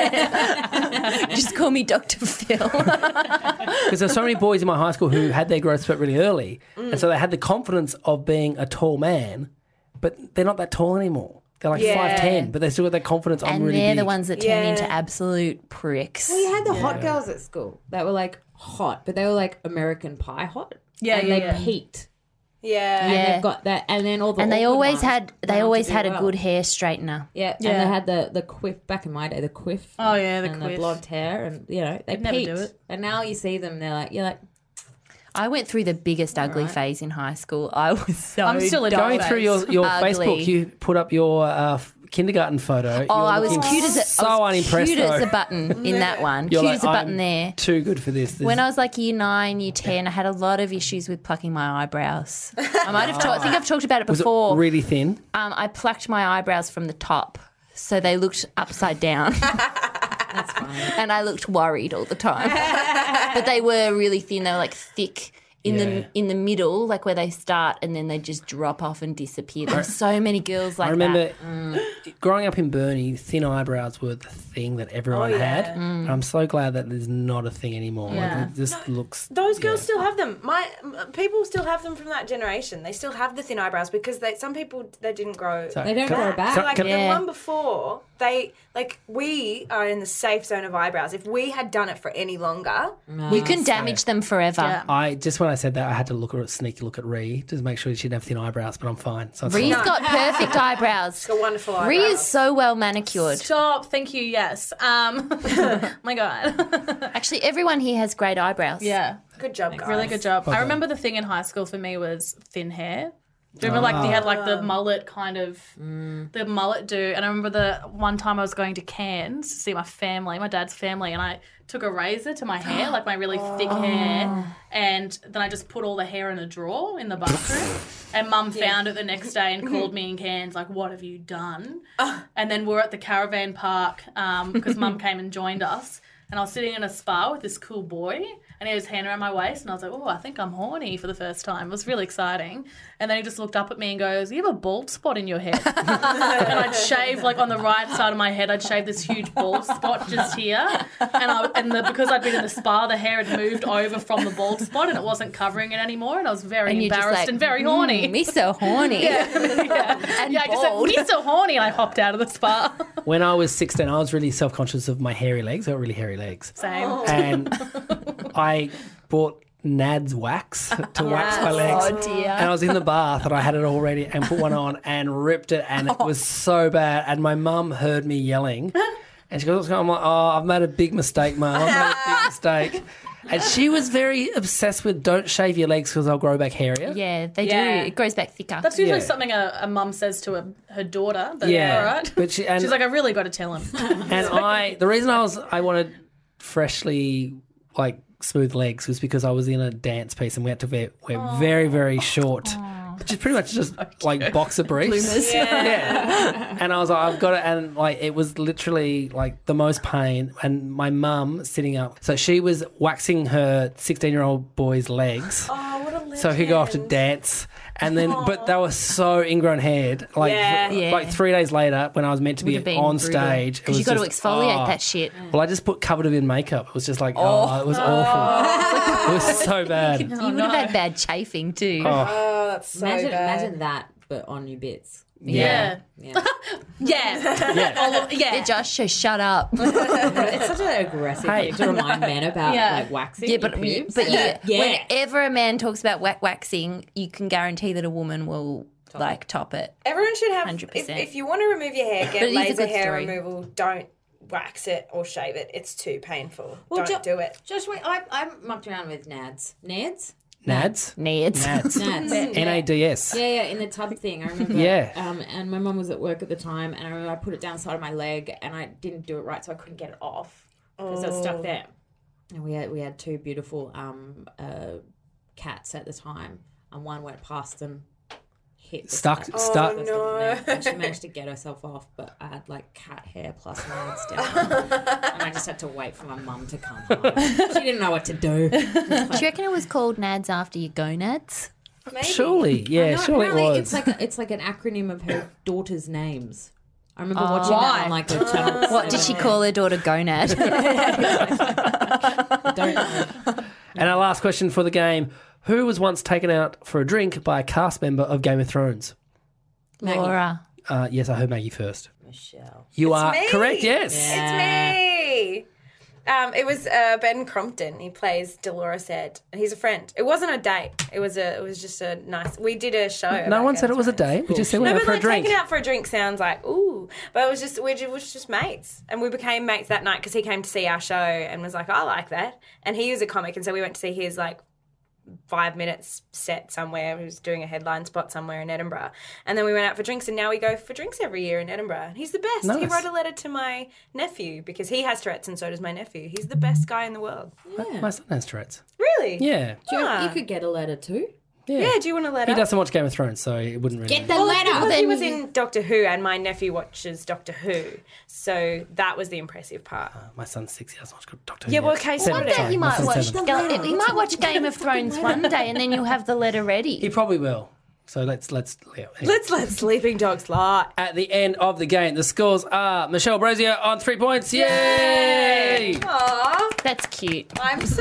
say. Just call me Doctor Phil. Because there's so many boys in my high school who had their growth spurt really early, and so they had the confidence of being a tall man, but they're not that tall anymore. They're like Yeah. five ten, but they still got that confidence. I'm And really they're big. the ones that turn Yeah. into absolute pricks. We had the hot girls at school that were like hot, but they were like American Pie hot. Yeah, and yeah, they yeah. peaked. Yeah. And Yeah. they've got that, and then all the And they awkward always ones had went they on to always do had a well. good hair straightener. Yeah, Yeah. and they had the the quiff back in my day, the quiff. Oh, yeah, the and quiff. the blonde hair, and you know they I'd never do peaked. it. And now you see them, they're like, you're like, I went through the biggest ugly right. phase in high school. I was so I'm still a dumb. Going through your, your Ugly. Facebook, you put up your uh, f- kindergarten photo. Oh, You're I was looking cute as a, so I was unimpressed. cute as though. a button in that one. You're cute like, as a button I'm there. Too good for this. This When I was like year nine, year ten, I had a lot of issues with plucking my eyebrows. I might have. Ta- I think I've talked about it was before. it really thin? um, I plucked my eyebrows from the top, so they looked upside down. that's fine. And I looked worried all the time. But they were really thin. They were like thick in Yeah. the in the middle, like where they start, and then they just drop off and disappear. There's so many girls like I remember that. growing up in Burnie, thin eyebrows were the thing that everyone Oh, yeah. had. Mm. And I'm so glad that there's not a thing anymore. Like, Yeah. it just looks. Those girls still have them. My m- people still have them from that generation. They still have the thin eyebrows because they some people they didn't grow. So- They don't can- grow back. So can- like can- the Yeah. one before, they like we are in the safe zone of eyebrows. If we had done it for any longer, You can damage them forever. Yeah. I just when I said that, I had to look at a sneaky look at Ree to make sure she didn't have thin eyebrows, but I'm fine. So it's Ree's fine. got perfect eyebrows. got wonderful eyebrows. Ree is so well manicured. Stop. Thank you. Yes. Um, my God. Actually, everyone here has great eyebrows. Yeah. Good job, guys. Really good job. I remember the thing in high school for me was thin hair. Do you remember like they had like the mullet kind of the mullet do? And I remember the one time I was going to Cairns to see my family, my dad's family, and I took a razor to my hair, like my really thick hair, and then I just put all the hair in a drawer in the bathroom. And Mum found it the next day and called me in Cairns, like, "What have you done?" And then we're at the caravan park um, because Mum came and joined us. And I was sitting in a spa with this cool boy, and he had his hand around my waist, and I was like, oh, I think I'm horny for the first time. It was really exciting. And then he just looked up at me and goes, you have a bald spot in your head. And I'd shave, like, on the right side of my head, I'd shave this huge bald spot just here. And I, and the, because I'd been in the spa, the hair had moved over from the bald spot, and it wasn't covering it anymore. And I was very And you're just embarrassed like, and very horny. Mm, me so horny. yeah, yeah. And yeah, I just said, bald. me so horny, and I hopped out of the spa. When I was sixteen, I was really self-conscious of my hairy legs. I got really hairy legs. Same. And I bought Nad's wax to wax my legs. Oh, dear. And I was in the bath and I had it all ready and put one on and ripped it, and it was so bad. And my mum heard me yelling and she goes, "What's going on?" I'm like, "Oh, I've made a big mistake, Mum. I've made a big mistake." And she was very obsessed with don't shave your legs because they'll grow back hairier. Yeah, they Yeah. do. It grows back thicker. That's usually Yeah. something a, a mum says to a, her daughter. But Yeah. all right. But she, and, She's like, I really got to tell him. and I, the reason I was, I wanted freshly like smooth legs was because I was in a dance piece and we had to wear, wear very, very short, which is pretty much just like boxer briefs. Yeah. And I was like, I've got it. And like, it was literally like the most pain. And my mum sitting up. So she was waxing her sixteen year old boy's legs. Oh, what a legend. So he'd go off to dance. And then, but they were so ingrown haired. Like, Yeah. Yeah. like three days later, when I was meant to be Would have been on brutal. stage, it Because was you got to just, exfoliate oh. that shit. Well, I just put covered it in makeup. It was just like, oh, it was awful. It was so bad. You would have had bad chafing too. Oh, that's so imagine, bad. imagine that, but on your bits. Yeah. Yeah. Yeah. Yeah. All of- Yeah, yeah. Josh, so shut up. It's such an aggressive Hey. thing to remind men about, Yeah. like, waxing Yeah, your but pubes. but yeah, yeah. whenever a man talks about whack waxing, you can guarantee that a woman will like top it. Everyone should have. one hundred If, percent. if you want to remove your hair, But get it is a laser good hair story. removal. Don't wax it or shave it. It's too painful. Well, Don't Jo- do it. Josh, wait, I, I mucked around with Nads. Nads? Nads? Nads. Nads. Nads. N A D S. Yeah, yeah, in the tub thing. I remember. Yeah. Um, and my mum was at work at the time, and I remember I put it down the side of my leg, and I didn't do it right, so I couldn't get it off because it was stuck there. And we had we had two beautiful um uh cats at the time, and one went past them. Hit the Stuck- side. stuck- Oh, no. And she managed to get herself off, but I had like cat hair plus nails down, and I just had to wait for my mum to come home. She didn't know what to do. Do you reckon it was called Nads after your gonads? Maybe. Surely, yeah, No, surely it apparently was. It's like a, it's like an acronym of her daughter's names. I remember Oh. watching Why? that on like the channel. What did she call her daughter gonad? Don't know. And our last question for the game. Who was once taken out for a drink by a cast member of Game of Thrones? Laura. Uh, yes, I heard Maggie first. Michelle. You It's are me. correct, yes. It's me. Um, it was uh, Ben Crompton. He plays Dolores Ed. He's a friend. It wasn't a date. It was a. It was just a nice. We did a show. No about one Game said of it was a Thrones. date. We just said we No, went but for a like drink. taking out for a drink sounds like ooh, but it was just we ju- was just mates, and we became mates that night because he came to see our show and was like, I like that, and he was a comic, and so we went to see his like five minutes set somewhere. He was doing a headline spot somewhere in Edinburgh, and then we went out for drinks, and now we go for drinks every year in Edinburgh. And he's the best. He Nice. wrote a letter to my nephew because he has Tourette's and so does my nephew. He's the best guy in the world. My- My son has Tourette's. Really? Yeah. Do you, Ah. you could get a letter too. Yeah. Yeah, do you want a letter? He doesn't watch Game of Thrones, so it wouldn't really. Get the Well, letter. because Then he was you- in Doctor Who, and my nephew watches Doctor Who, so that was the impressive part. My son's six. He doesn't watch Doctor Who. Yeah, yet. well, okay, so Seven, what sorry, He my might son's watch. seven. Go- he might watch Game of Thrones one day, and then you'll have the letter He ready. probably will. So let's let's. Yeah, anyway. Let's let sleeping dogs lie. At the end of the game, the scores are Michelle Brazier on three points. Yay! Aww, That's cute. I'm so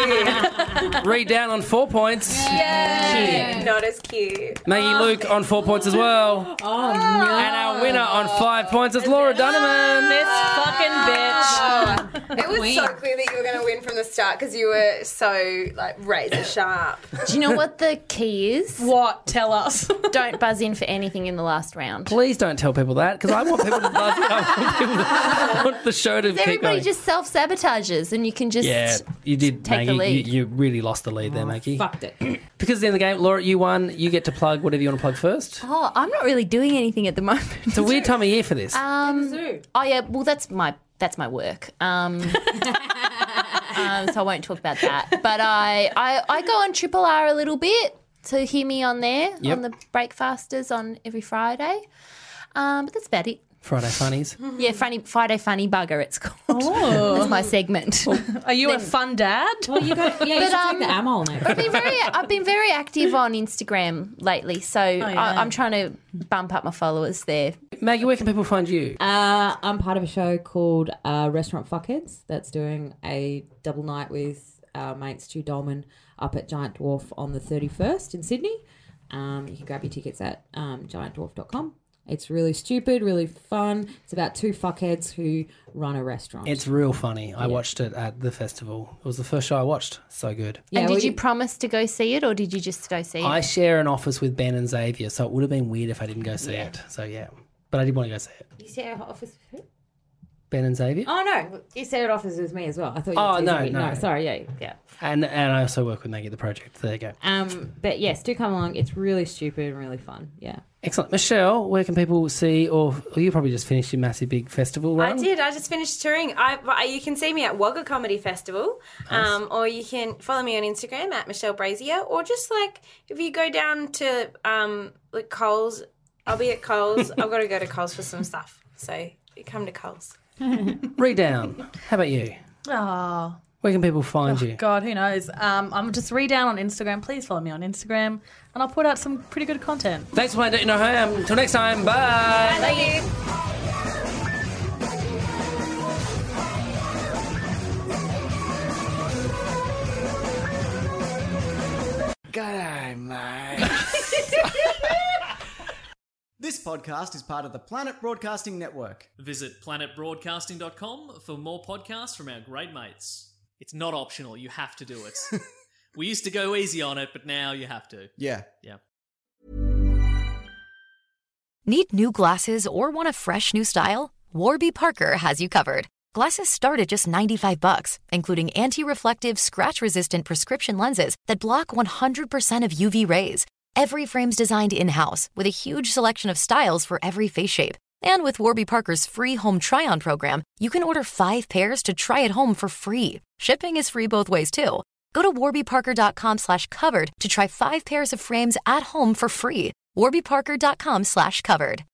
cute. Reed Down on four points. Yay. Not as cute. Maggie Luke on four points as well. Oh no! And our winner on five points is Laura Dunneman. This fucking bitch. It was so clear that you were going to win from the start because you were so like razor sharp. Do you know what the key is? What? Tell us. Don't buzz in for anything in the last round. Please don't tell people that because I want people to buzz in. I want, people to, I want the show to keep Everybody going. just self-sabotages, and you can just... Yeah, you did, take Maggie. the lead. You, you really lost the lead there, Maggie. Fucked it. Because at the end of the game, Laura, you won. You get to plug whatever you want to plug first. Oh, I'm not really doing anything at the moment. It's a weird time of year for this. Um, Zoo. oh yeah, well that's my that's my work. Um, um, so I won't talk about that. But I, I I go on Triple R a little bit, so hear me on there Yep. on the Breakfasters on every Friday. Um, but that's about it. Friday Funnies. Yeah, funny Friday Funny Bugger. It's called. That's my segment. Are you a fun dad? Well, you got yeah. You But, should um, take the ammo next. I've been very I've been very active on Instagram lately, so I, I'm trying to bump up my followers there. Maggie, where can people find you? Uh, I'm part of a show called uh, Restaurant Fuckheads that's doing a double night with our mate Stu Dolman up at Giant Dwarf on the thirty-first in Sydney. Um, you can grab your tickets at um, giant dwarf dot com. It's really stupid, really fun. It's about two fuckheads who run a restaurant. It's real funny. I watched it at the festival. It was the first show I watched. So good. yeah, and did well, you promise to go see it, or did you just go see it? I share an office with Ben and Xavier, so it would have been weird if I didn't go see it. So yeah, but I did want to go see it. You share an office with who? Ben and Xavier. Oh no, you shared office with me as well. I thought. You Oh, were no, teasing me. no. sorry, yeah, yeah. And and I also work with Maggie at the project. There you go. Um, but yes, do come along. It's really stupid and really fun. Yeah. Excellent. Michelle, where can people see, or, or you probably just finished your massive big festival I run? did. I just finished touring. I, I you can see me at Wagga Comedy Festival, um, or you can follow me on Instagram at Michelle Brazier, or just like if you go down to um, like Coles, I'll be at Coles. I've got to go to Coles for some stuff, so you come to Coles. Read down. How about you? Oh, Where can people find you? God, who knows? Um, I'm just read down on Instagram. Please follow me on Instagram, and I'll put out some pretty good content. Thanks for playing Don't You Know Who I Am. Until next time, bye. Thank you. G'day, mate. This podcast is part of the Planet Broadcasting Network. Visit planet broadcasting dot com for more podcasts from our great mates. It's not optional, you have to do it. We used to go easy on it, but now you have to. Yeah. Yeah. Need new glasses or want a fresh new style? Warby Parker has you covered. Glasses start at just ninety-five bucks, including anti-reflective, scratch-resistant prescription lenses that block one hundred percent of U V rays. Every frame's designed in-house with a huge selection of styles for every face shape. And with Warby Parker's free home try-on program, you can order five pairs to try at home for free. Shipping is free both ways, too. Go to warbyparker.com slash covered to try five pairs of frames at home for free. warbyparker.com slash covered.